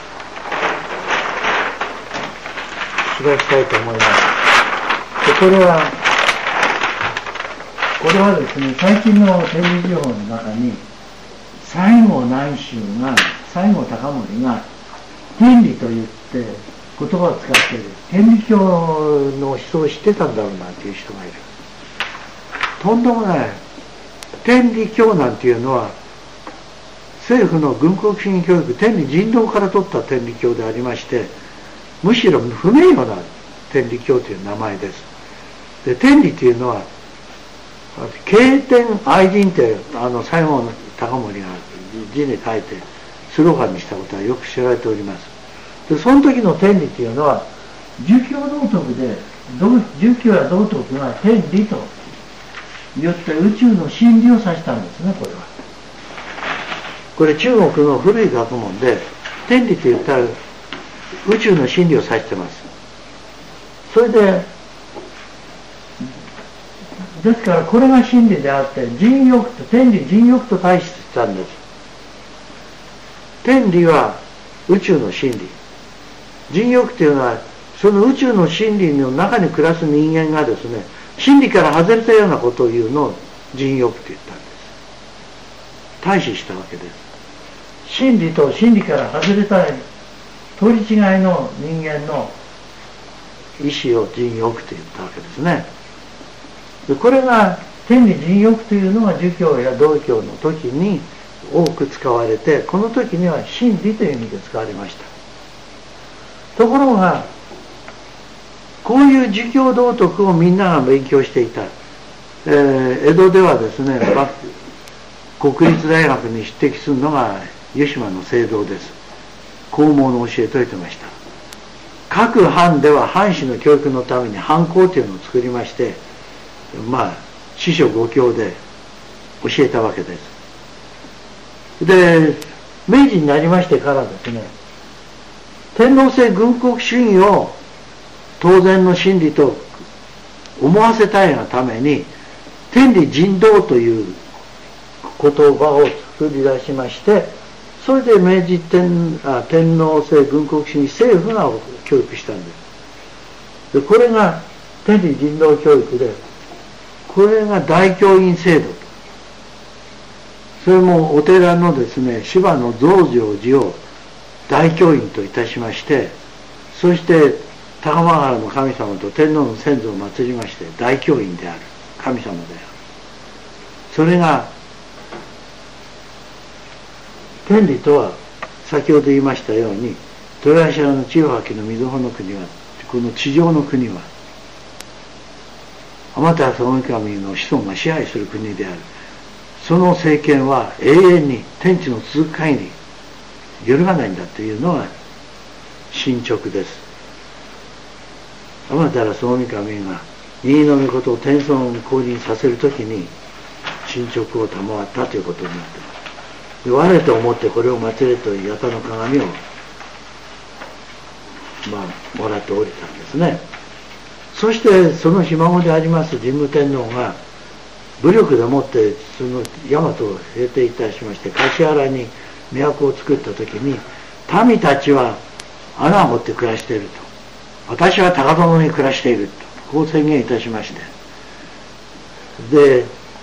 知らせたいと思います。でこれはこれはですね、最近の天理情報の中に西郷南州が西郷隆盛が天理と言って言葉を使っている。天理教の思想を知ってたんだろうなっていう人がいる。とんでもない。天理教なんていうのは政府の軍国主義教育、天理人道から取った天理教でありまして、むしろ不名誉な天理教という名前です。で、天理というのは経典愛人ってあの西郷隆盛が字に書いてスローガンにしたことはよく知られております。でその時の天理というのは儒教道徳で、儒教や道徳が天理と言って宇宙の真理を指したんですね。これはこれ中国の古い学問で天理と言ったら宇宙の真理を指してます。それでですからこれが真理であって、人欲と天理人欲と対してしたんです。天理は宇宙の真理、人欲というのはその宇宙の真理の中に暮らす人間がですね、真理から外れたようなことを言うのを人欲と言ったんです。対峙したわけです。真理と真理から外れた取り違いの人間の意思を人欲と言ったわけですね。でこれが天理人欲というのが儒教や道教の時に多く使われて、この時には真理という意味で使われました。ところがこういう儒教道徳をみんなが勉強していた、えー、江戸ではですね、国立大学に匹敵するのが湯島の聖堂です。孔孟の教えといてました。各藩では藩士の教育のために藩校というのを作りまして、まあ師匠五教で教えたわけです。で、明治になりましてからですね、天皇制軍国主義を当然の真理と思わせたいがために、天理人道という言葉を作り出しまして、それで明治 天, あ天皇制軍国主義政府が教育したんです。でこれが天理人道教育で、これが大教員制度と、それもお寺のですね、芝の増上寺を大教員といたしまして、そして高間原の神様と天皇の先祖を祀りまして、大教員である神様である。それが天理とは、先ほど言いましたように、豊橋の千代脇の瑞穂の国は、この地上の国は天照大神の子孫が支配する国である。その政権は永遠に天地の続く限り揺るがないんだというのが進捗です。天照大神が新の御事を天孫に降臨させるときに進捗を賜ったということになっています。我と思ってこれを祭れという八田の鏡を、まあ、もらって降りたんですね。そしてそのひ孫であります神武天皇が武力でもってその大和を平定いたしまして、橿原に都を作った時に、民たちは穴を掘って暮らしていると、私は高殿に暮らしていると、こう宣言いたしまして、で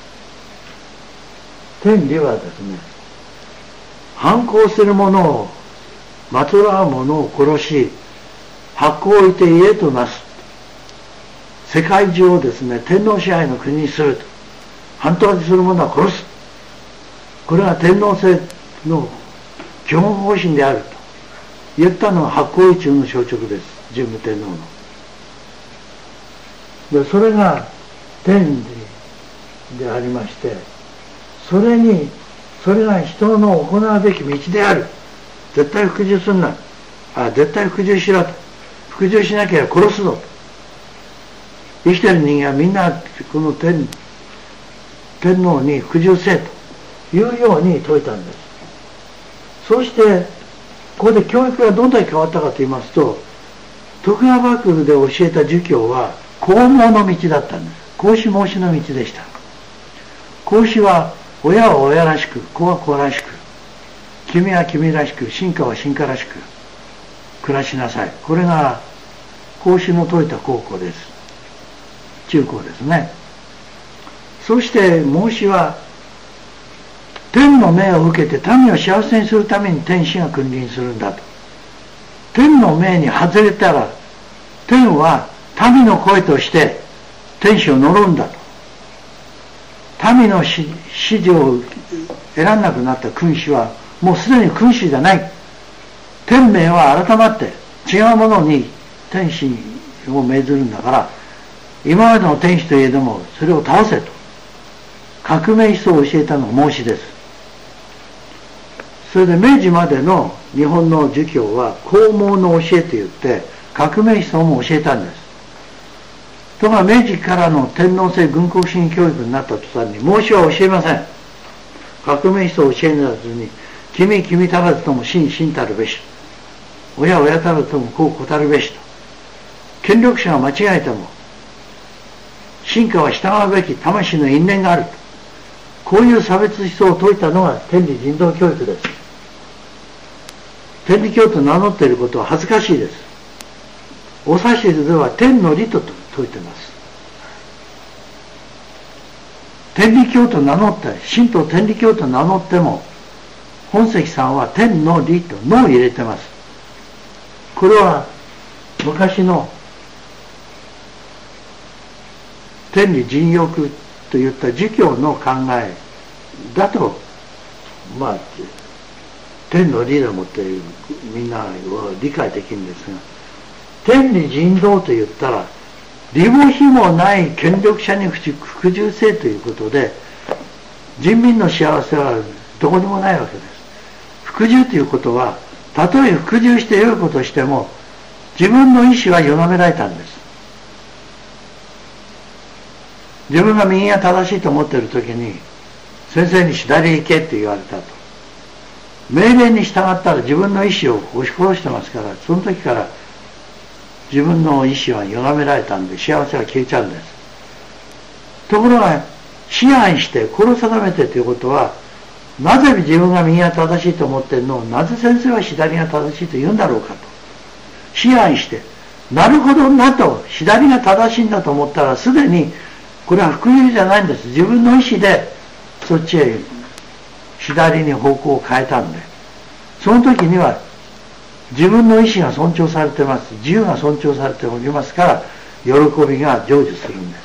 天理はですね、反抗する者を祀らう者を殺し、発行をいて家となす、世界中をですね、天皇支配の国にすると、反対する者は殺す、これが天皇制の基本方針であると言ったのは発行一中の象徴です。神武天皇ので、それが天理でありまして、それにそれが人の行うべき道である、絶対服従すんな、あ絶対服従しろと、服従しなければ殺すぞと、生きてる人間はみんなこの 天, 天皇に服従せというように説いたんです。そうしてここで教育がどんだけ変わったかと言いますと、徳川幕府で教えた儒教は孔孟の道だったんです。孔子孟子の道でした。孔子は親は親らしく、子は子らしく、君は君らしく、臣下は臣下らしく暮らしなさい。これが孔子の説いた高校です。中高ですね。そして孟子は天の命を受けて民を幸せにするために天子が君臨するんだと。天の命に外れたら天は民の声として天子を呪うんだと。民の指示を選んなくなった君主はもうすでに君主じゃない。天命は改まって違うものに天子を命ずるんだから、今までの天子といえどもそれを倒せと革命思想を教えたのが孟子です。それで明治までの日本の儒教は孔孟の教えといって革命思想も教えたんです。ところが明治からの天皇制軍国主義教育になった途端に孟子は教えません。革命思想を教えなずに、君君たらずとも臣臣たるべし、親親たらずとも子子たるべしと、権力者が間違えても臣下は従うべき魂の因縁があると、こういう差別思想を説いたのが天理人道教育です。天理教と名乗っていることは恥ずかしいです。お指図では天の理と説いています。天理教と名乗って、神道天理教と名乗っても本石さんは天の理とのを入れてます。これは昔の天理人欲っといった儒教の考えだと、まあ天の理でもってみんなは理解できるんですが、天理人道と言ったら理も非もない権力者に服従せということで、人民の幸せはどこにもないわけです。服従ということは、たとえ服従して良いことをしても自分の意思は委ねられたんです。自分が右が正しいと思っている時に先生に左へ行けって言われたと、命令に従ったら自分の意思を押し殺してますから、その時から自分の意思は委ねられたんで幸せは消えちゃうんです。ところが支配して殺さめてということは、なぜ自分が右が正しいと思っているのをなぜ先生は左が正しいと言うんだろうかと支配して、なるほどなと左が正しいんだと思ったら、すでにこれは服従じゃないんです。自分の意思でそっちへ左に方向を変えたんで、その時には自分の意思が尊重されてます、自由が尊重されておりますから、喜びが成就するんです。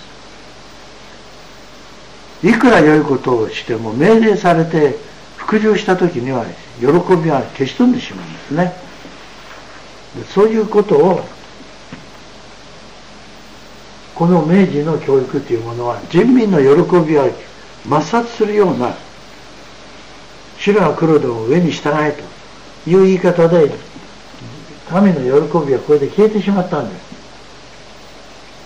いくら良いことをしても命令されて服従した時には喜びは消し飛んでしまうんですね。でそういうことをこの明治の教育というものは、人民の喜びは抹殺するような、白は黒でも上に従えという言い方で、神の喜びはこれで消えてしまったんです。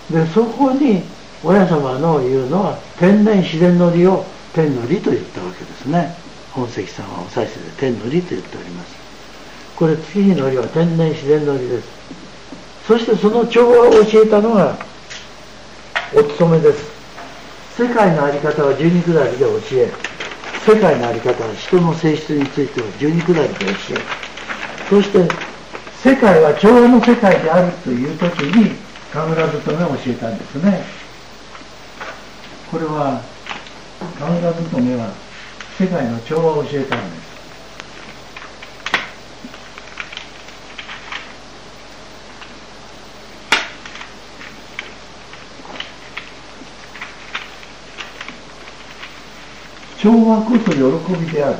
でそこに親様の言うのは、天然自然の理を天の理と言ったわけですね。本石さんはお指図で天の理と言っております。これ月日の理は天然自然の理です。そしてその調和を教えたのがお勤めです。世界の在り方は十二下りで教え、世界の在り方は人の性質については十二下りで教え、そして世界は調和の世界であるという時に神楽勤めを教えたんですね。これは神楽勤めは世界の調和を教えたんです。調和こそ喜びである。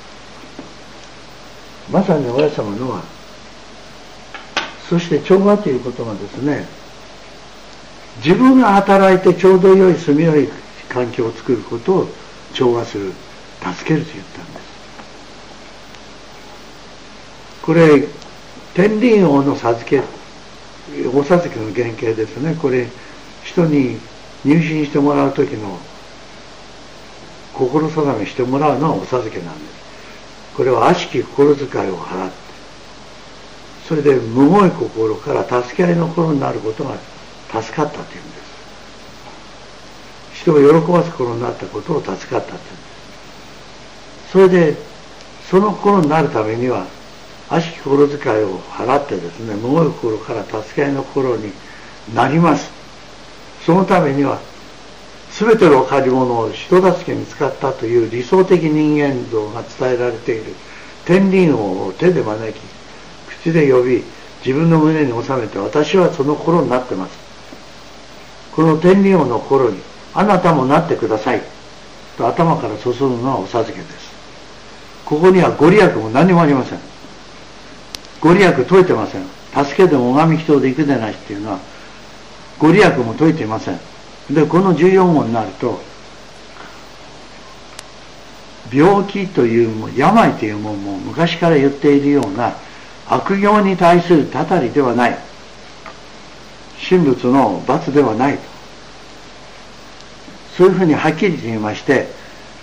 まさに親様のは、そして調和ということがですね、自分が働いてちょうど良い住みよい環境を作ることを調和する、助けると言ったんです。これ天輪王の授け、お授けの原型ですね。これ人に入信してもらう時の心定めしてもらうのはお授けなんです。これは悪しき心遣いを払って、それでむごい心から助け合いの心になることが助かったというんです。人を喜ばす心になったことを助かったというんです。それでその心になるためには悪しき心遣いを払ってですね、むごい心から助け合いの心になります。そのためには全ての借り物を人助けに使ったという理想的人間像が伝えられている天輪王を手で招き、口で呼び、自分の胸に収めて、私はその心になってます。この天輪王の心にあなたもなってくださいと頭から注ぐのはお授けです。ここにはご利益も何もありません。ご利益説いてません。助けでも拝み人で行くでないっていうのはご利益も説いていません。でこのじゅうよん号になると、病気という病というものも昔から言っているような悪行に対するたたりではない、神仏の罰ではないと、そういうふうにはっきりと言いまして、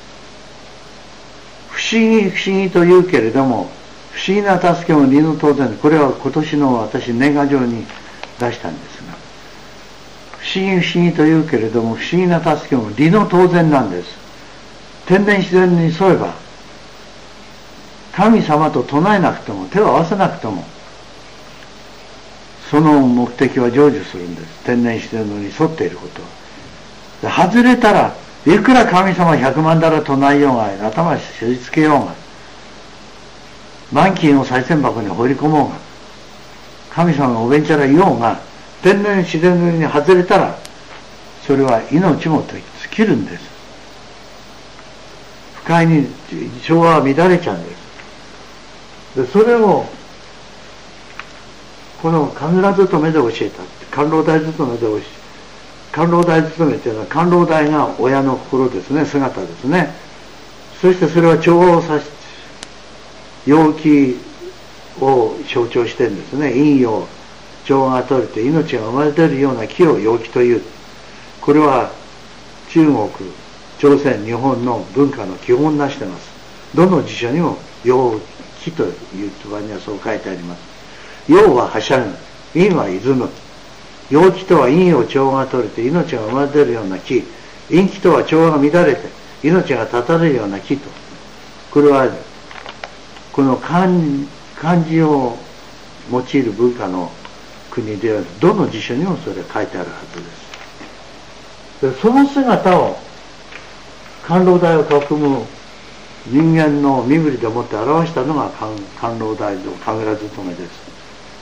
不思議不思議と言うけれども不思議な助けも理の当然、これは今年の私年賀状に出したんですが、不思議不思議と言うけれども不思議な助けも理の当然なんです。天然自然に沿えば神様と唱えなくても手を合わせなくてもその目的は成就するんです。天然自然に沿っていることは。外れたらいくら神様ひゃくまんだら唱えようが、頭にしつけようが、満金を賽銭箱に放り込もうが、神様がおべんちゃら言おうが、天然自然に外れたらそれは命も尽きるんです。不快に調和は乱れちゃうんです。でそれをこの神楽勤めで教えた。官老大勤めで教えた。官老大勤めっていうのは官老大が親の心ですね、姿ですね。そしてそれは調和を指し陽気を象徴してるんですね。陰陽調和が取れて命が生まれているような気を陽気という。これは中国朝鮮日本の文化の基本になしています。どの辞書にも陽気という言葉にはそう書いてあります。陽ははしゃぐ、陰は歪む。陽気とは陰陽調和が取れて命が生まれているような気、陰気とは調和が乱れて命が絶たれるような気と。これはこの 漢, 漢字を用いる文化の国ではどの辞書にもそれは書いてあるはずです。でその姿を官老大を囲む人間の身振りでもって表したのが官老大の神楽勤めです。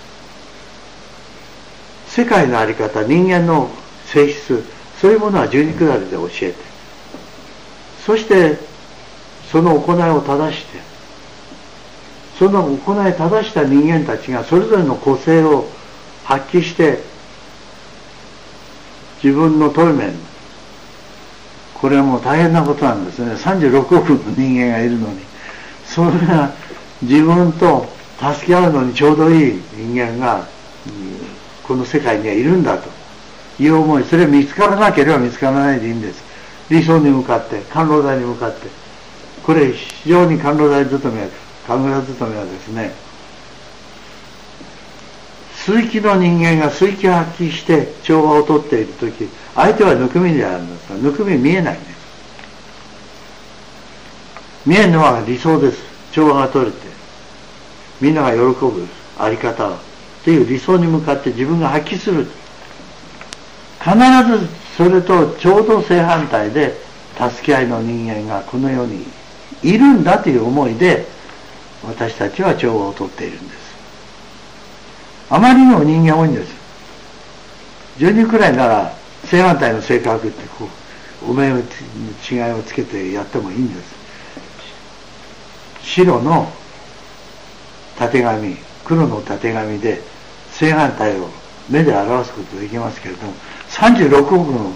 世界の在り方、人間の性質、そういうものは十二下りで教えて、そしてその行いを正して、その行い正した人間たちがそれぞれの個性を発揮して自分のトルメン、これはもう大変なことなんですね。さんじゅうろくおくの人間がいるのに、それが自分と助け合うのにちょうどいい人間がこの世界にはいるんだという思い、それは見つからなければ見つからないでいいんです。理想に向かって、官老大に向かって、これ非常に官老大勤め、神楽勤めはですね、水気の人間が水気を発揮して調和をとっているとき、相手はぬくみであるんですが、ぬくみ見えないんです。見えるのは理想です。調和が取れてみんなが喜ぶあり方という理想に向かって自分が発揮する。必ずそれとちょうど正反対で助け合いの人間がこの世にいるんだという思いで私たちは調和をとっているんです。あまりにも人間多いんです。じゅうにんくらいなら正反対の性格ってこう埋めの違いをつけてやってもいいんです。白のたてがみ、黒のたてがみで正反対を目で表すことができますけれども、さんじゅうろくおくの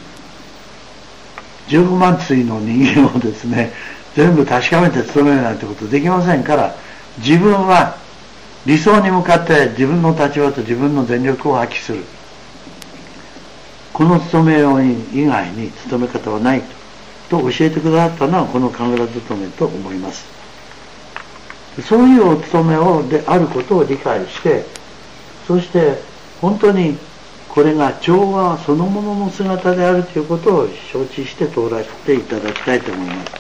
じゅうごまん対の人間をですね全部確かめて務めるなんてことできませんから、自分は理想に向かって自分の立場と自分の全力を発揮する。この務めを以外に務め方はないと教えてくださったのはこの神楽勤めと思います。そういうお務めをであることを理解して、そして本当にこれが調和そのものの姿であるということを承知して通らせていただきたいと思います。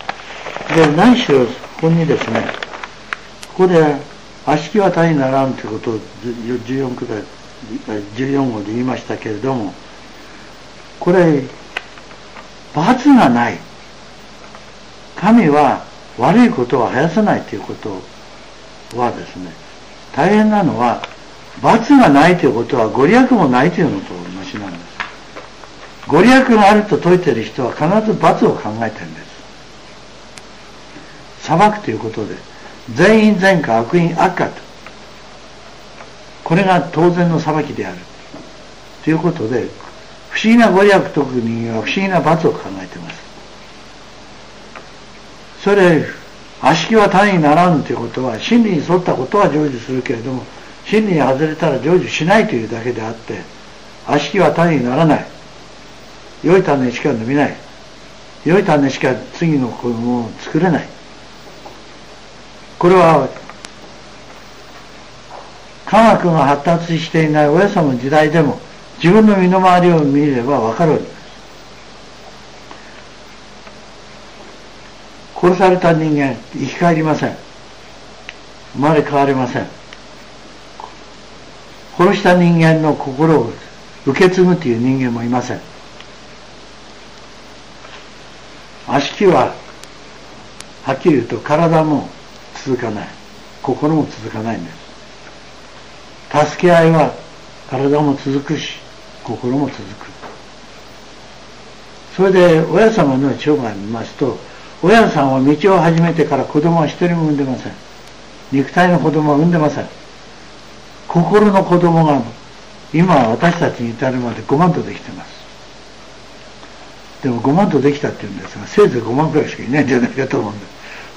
で何しろここにですね、ここで悪しきは他にならんということをじゅうよんくらいじゅうよんごで言いましたけれども、これ罰がない、神は悪いことは生やさないということはですね、大変なのは罰がないということはご利益もないというのと同じなんです。ご利益があると説いている人は必ず罰を考えているんです。裁くということで善因善果悪因悪果と、これが当然の裁きであるということで、不思議なご利益解く人間は不思議な罰を考えています。それ悪しきは他にならんということは、真理に沿ったことは成就するけれども真理に外れたら成就しないというだけであって、悪しきは他にならない、良い種しか伸びない、良い種しか次の子供を作れない。これは科学が発達していないおやさの時代でも自分の身の回りを見れば分かるんです。殺された人間生き返りません。生まれ変わりません。殺した人間の心を受け継ぐという人間もいません。悪しきははっきり言うと体も続かない、心も続かないんです。助け合いは体も続くし心も続く。 それで親様の生涯を見ますと、親さんは道を始めてから子供は一人も産んでません。肉体の子供は産んでません。心の子供が今私たちに至るまでごまんとできてます。でもごまんとできたっていうんですが、せいぜいごまんくらいしかいないんじゃないかと思うんです。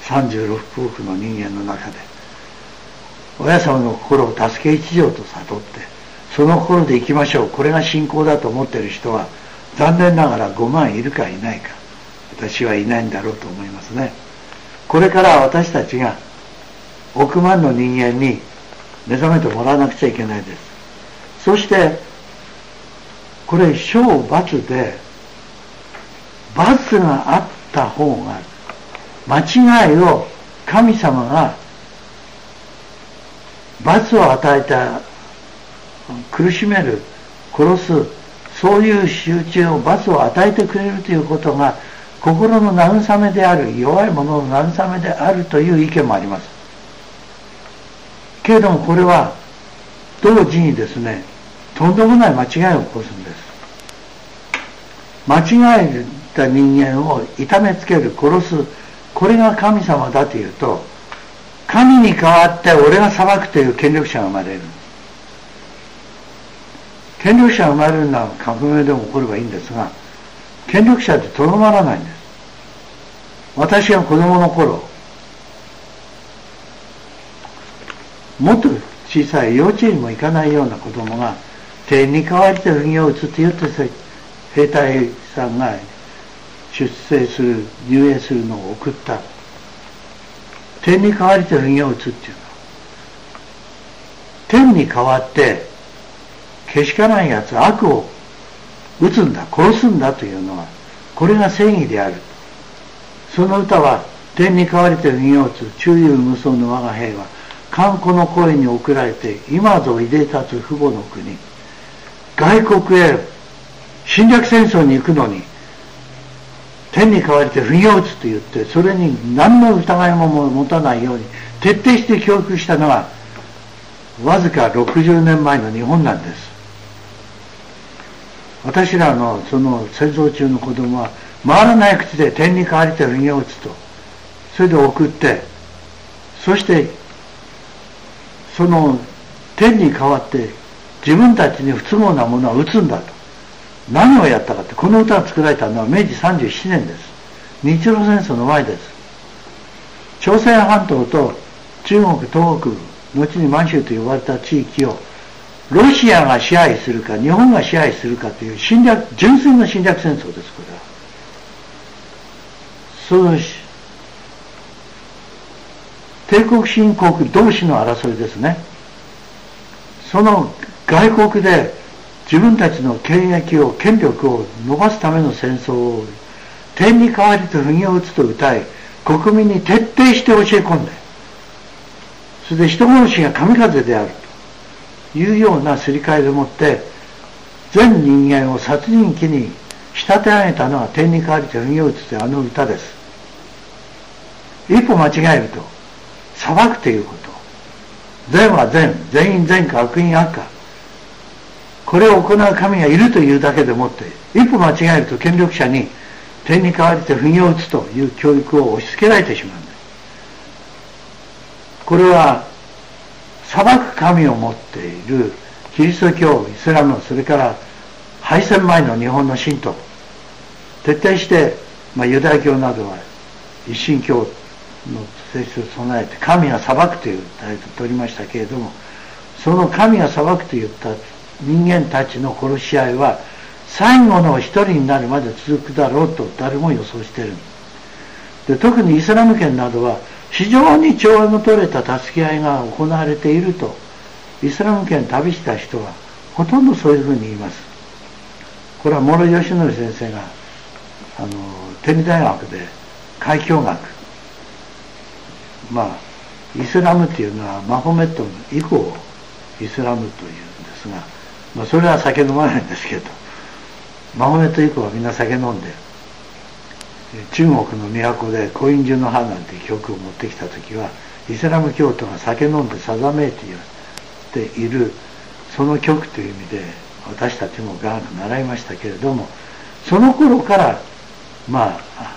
さんじゅうろくおくの人間の中で親様の心を助け一条と悟って、その心で生きましょう、これが信仰だと思っている人は残念ながらごまんいるかいないか、私はいないんだろうと思いますね。これから私たちが億万の人間に目覚めてもらわなくちゃいけないです。そしてこれ小罰で罰があった方が、間違いを神様が罰を与えた、苦しめる、殺す、そういう集中を罰を与えてくれるということが心の慰めである、弱い者の慰めであるという意見もあります。けれどもこれは同時にですね、とんでもない間違いを起こすんです。間違えた人間を痛めつける、殺す、これが神様だというと、神に代わって俺が裁くという権力者が生まれる。権力者が生まれるのは革命でも起こればいいんですが、権力者ってとどまらないんです。私が子供の頃、もっと小さい幼稚園にも行かないような子供が天に代わりて釘を打つって言って、兵隊さんが出征する、入営するのを送った。天に代わりて釘を打つっていうのは、天に代わってけしからんやつ、悪を打つんだ、殺すんだというのは、これが正義である。その歌は、天に代わりて釘を打つ、忠勇無双の我が兵は桓古の声に送られて、今ぞいで立つ父母の国、外国へ侵略戦争に行くのに天に代わりて釘を打つと言って、それに何の疑いも持たないように徹底して教育したのはわずかろくじゅうねんまえの日本なんです。私らのその戦争中の子供は回らない口で天に代わりて釘を打つと、それで送って、そしてその天に代わって自分たちに不都合なものは打つんだと。何をやったかって、この歌が作られたのはめいじさんじゅうななねんです。日露戦争の前です。朝鮮半島と中国東北、後に満州と呼ばれた地域をロシアが支配するか日本が支配するかという侵略、純粋な侵略戦争です。これはその帝国新国同士の争いですね。その外国で自分たちの権益を、権力を伸ばすための戦争を天に代わりと釘を打つと歌い、国民に徹底して教え込んで、それで人殺しが神風であるというようなすり替えでもって、全人間を殺人鬼に仕立て上げたのは天に代わりと釘を打つというあの歌です。一歩間違えると裁くということ、善は善、善因善か悪因悪か、これを行う神がいるというだけでもって、一歩間違えると権力者に天に代わりて釘を打つという教育を押し付けられてしまうんです。これは裁く神を持っているキリスト教、イスラム、それから敗戦前の日本の信徒、徹底して、まあ、ユダヤ教などは一神教の性質を備えて神が裁くというタイトルを取りましたけれども、その神が裁くといった人間たちの殺し合いは最後の一人になるまで続くだろうと誰も予想している。で、特にイスラム圏などは非常に調和の取れた助け合いが行われていると、イスラム圏旅した人はほとんどそういうふうに言います。これは諸義則先生があの天理大学で海峡学、まあイスラムっていうのはマホメットの以降イスラムというんですが、まあ、それは酒飲まないんですけど、マホメット以降はみんな酒飲んで、中国の都でコインジュの葉なんていう曲を持ってきた時はイスラム教徒が酒飲んでさざめいているその曲という意味で私たちも雅楽習いましたけれども、 その頃からまあ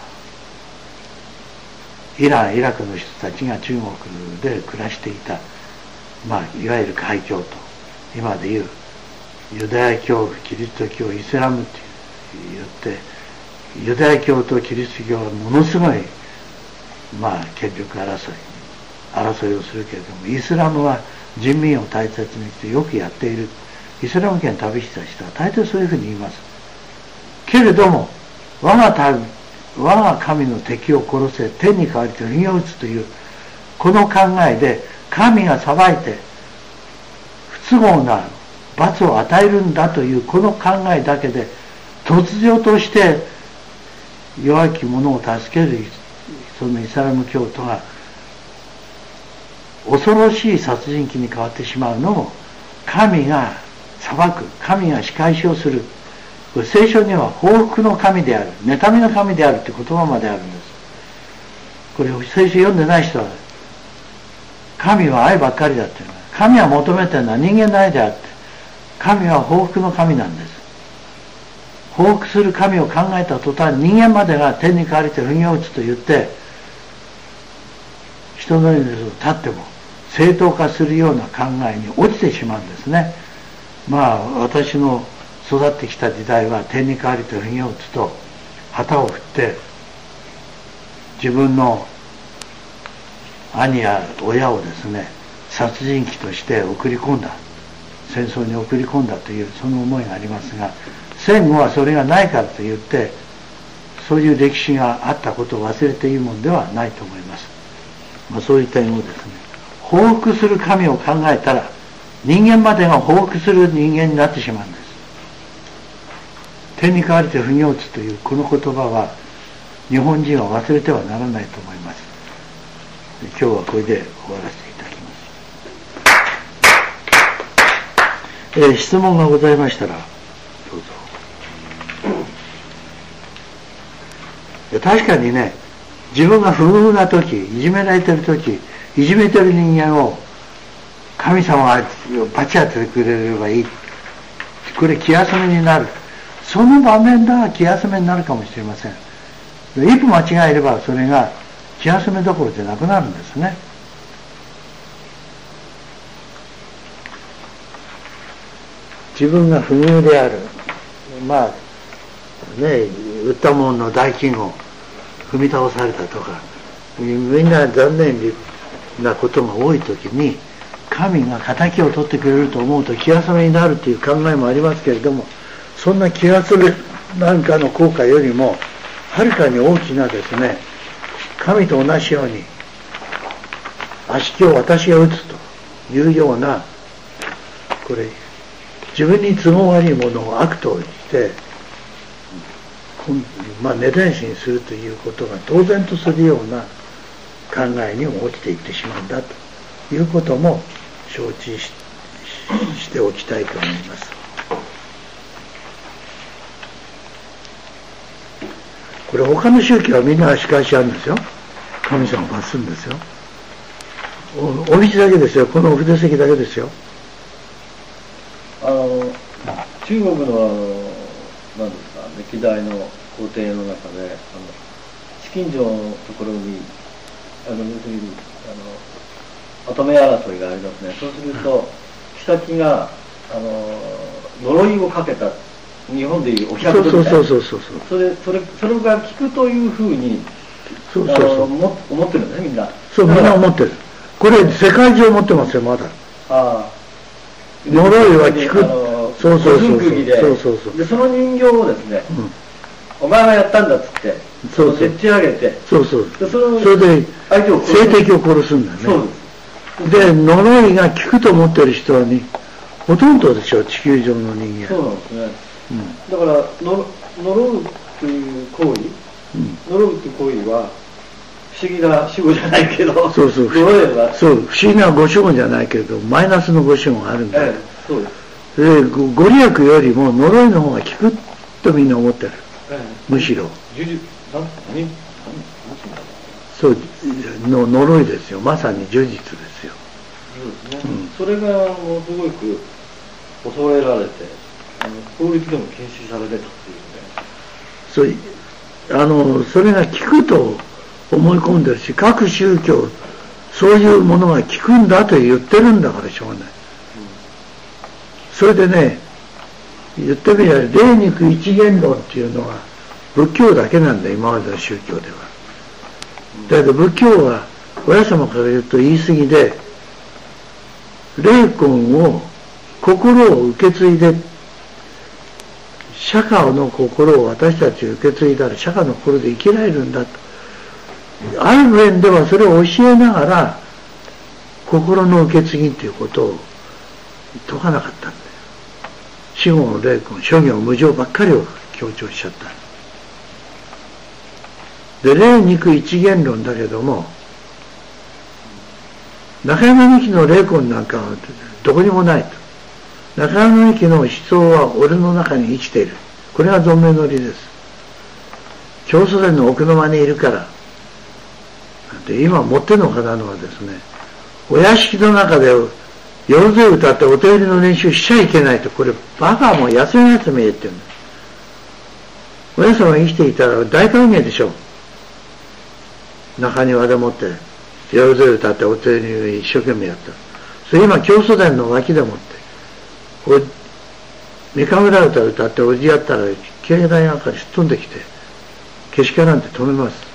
イランイラクの人たちが中国で暮らしていた、まあ、いわゆる海峡と今でいうユダヤ教キリスト教イスラムって言ってユダヤ教とキリスト教はものすごい、まあ、権力争い争いをするけれども、イスラムは人民を大切にしてよくやっている。イスラム圏旅した人は大抵そういうふうに言います。けれども我が民我が神の敵を殺せ、天に代わりて釘を打つというこの考えで、神が裁いて不都合な罰を与えるんだというこの考えだけで、突如として弱き者を助けるそのイスラム教徒が恐ろしい殺人鬼に変わってしまうのも、神が裁く、神が仕返しをする。これ聖書には報復の神である、妬みの神であるという言葉まであるんです。これ聖書読んでない人は、神は愛ばっかりだっていうのは、神は求めてるのは人間の愛であって、神は報復の神なんです。報復する神を考えた途端、人間までが天に代わりて釘を打つと言って、人の命を絶っても正当化するような考えに落ちてしまうんですね。まあ私の育ってきた時代は、天に代わりて釘を打つと旗を振って自分の兄や親をですね殺人鬼として送り込んだ、戦争に送り込んだというその思いがありますが、戦後はそれがないからといってそういう歴史があったことを忘れていいものではないと思います。まあ、そういう点をですね、報復する神を考えたら人間までが報復する人間になってしまうんです。天に代わりて釘を打つというこの言葉は日本人は忘れてはならないと思います。今日はこれで終わらせていただきます。えー、質問がございましたらどうぞ。確かにね、自分が不遇な時、いじめられてる時、いじめてる人間を神様がバチ当ててくれればいい、これ気休めになる。その場面では気休めになるかもしれません。一歩間違えればそれが気休めどころでなくなるんですね。自分が不遇である、まあね、売ったものの代金を踏み倒されたとか、みんな残念なことが多い時に神が敵を取ってくれると思うと気休めになるという考えもありますけれども、そんな気休めなんかの効果よりもはるかに大きなですね、神と同じように悪しきを私が打つというような、これ自分に都合悪いものを悪としてまあ根絶やしにするということが当然とするような考えにも落ちていってしまうんだということも承知 し, しておきたいと思います。これ他の宗教はみんな仕返しあるんですよ。神様を罰するんですよ。 お, お道だけですよ。このお筆席だけですよ。 あの中国の何ですか、歴代の皇帝の中で、あの紫禁城のところにあの要するにあの跡目争いがありますね。そうすると妃があの呪いをかけた、日本でいうお百度みたいな、 そうそうそうそうそう、 それそれそれが効くというふうにそうそうそう、 思ってるんですね、みんな。 そう、みんな思ってる。これ世界中思ってますよ、まだ。 ああ、 呪いは効く。そうそうそうそうで、そうそうそう。で、その人形をですね、うん、お前がやったんだっつって、そうそう、でっち上げて、 そうそう。 で、そのそれで相手を殺す。 性的を殺すんだよね。そうです。で、呪いが効くと思ってる人はに、ほとんどでしょ、地球上の人間。 そうなんですね。うん、だからの、呪うという行為、うん、呪うという行為は、不思議な死語じゃないけど、 そうそう、そう、不思議なご守護じゃないけど、マイナスのご守護があるんだよ。ええ、そうです。で、ご利益よりも呪いの方が効くとみんな思ってる。ええ、むしろ。そう、の呪いですよ。まさに呪術ですよ。 そうですね。うん、それがものすごく恐れられて、あの法律でも禁止されてたっていうね。 それあのそれが効くと思い込んでるし、各宗教そういうものが効くんだと言ってるんだからしょうがない。それでね、言ってみれば霊肉一元論っていうのは仏教だけなんだ、今までの宗教では。だけど仏教は親様から言うと言い過ぎで、霊魂を心を受け継いで、釈迦の心を私たち受け継いだら釈迦の心で生きられるんだと。ある面ではそれを教えながら心の受け継ぎということを説かなかったんだよ。死後の霊魂、諸行無常ばっかりを強調しちゃった。で、霊肉一元論だけども、中山美紀の霊魂なんかはどこにもないと。中山美紀の思想は俺の中に生きている。これが存命の理です。教祖殿の奥の間にいるから。で、今持っての方のはですね、お屋敷の中で夜で歌ってお手入れの練習しちゃいけないと。これバカも休み休み言ってるんだ。親様が生きていたら大歓迎でしょう。中庭でもって夜で歌ってお手入れ一生懸命やった。それ今教祖殿の脇でもって三日村歌歌っておじやったら境内なんかにすっ飛んできて、けしからんで止めます。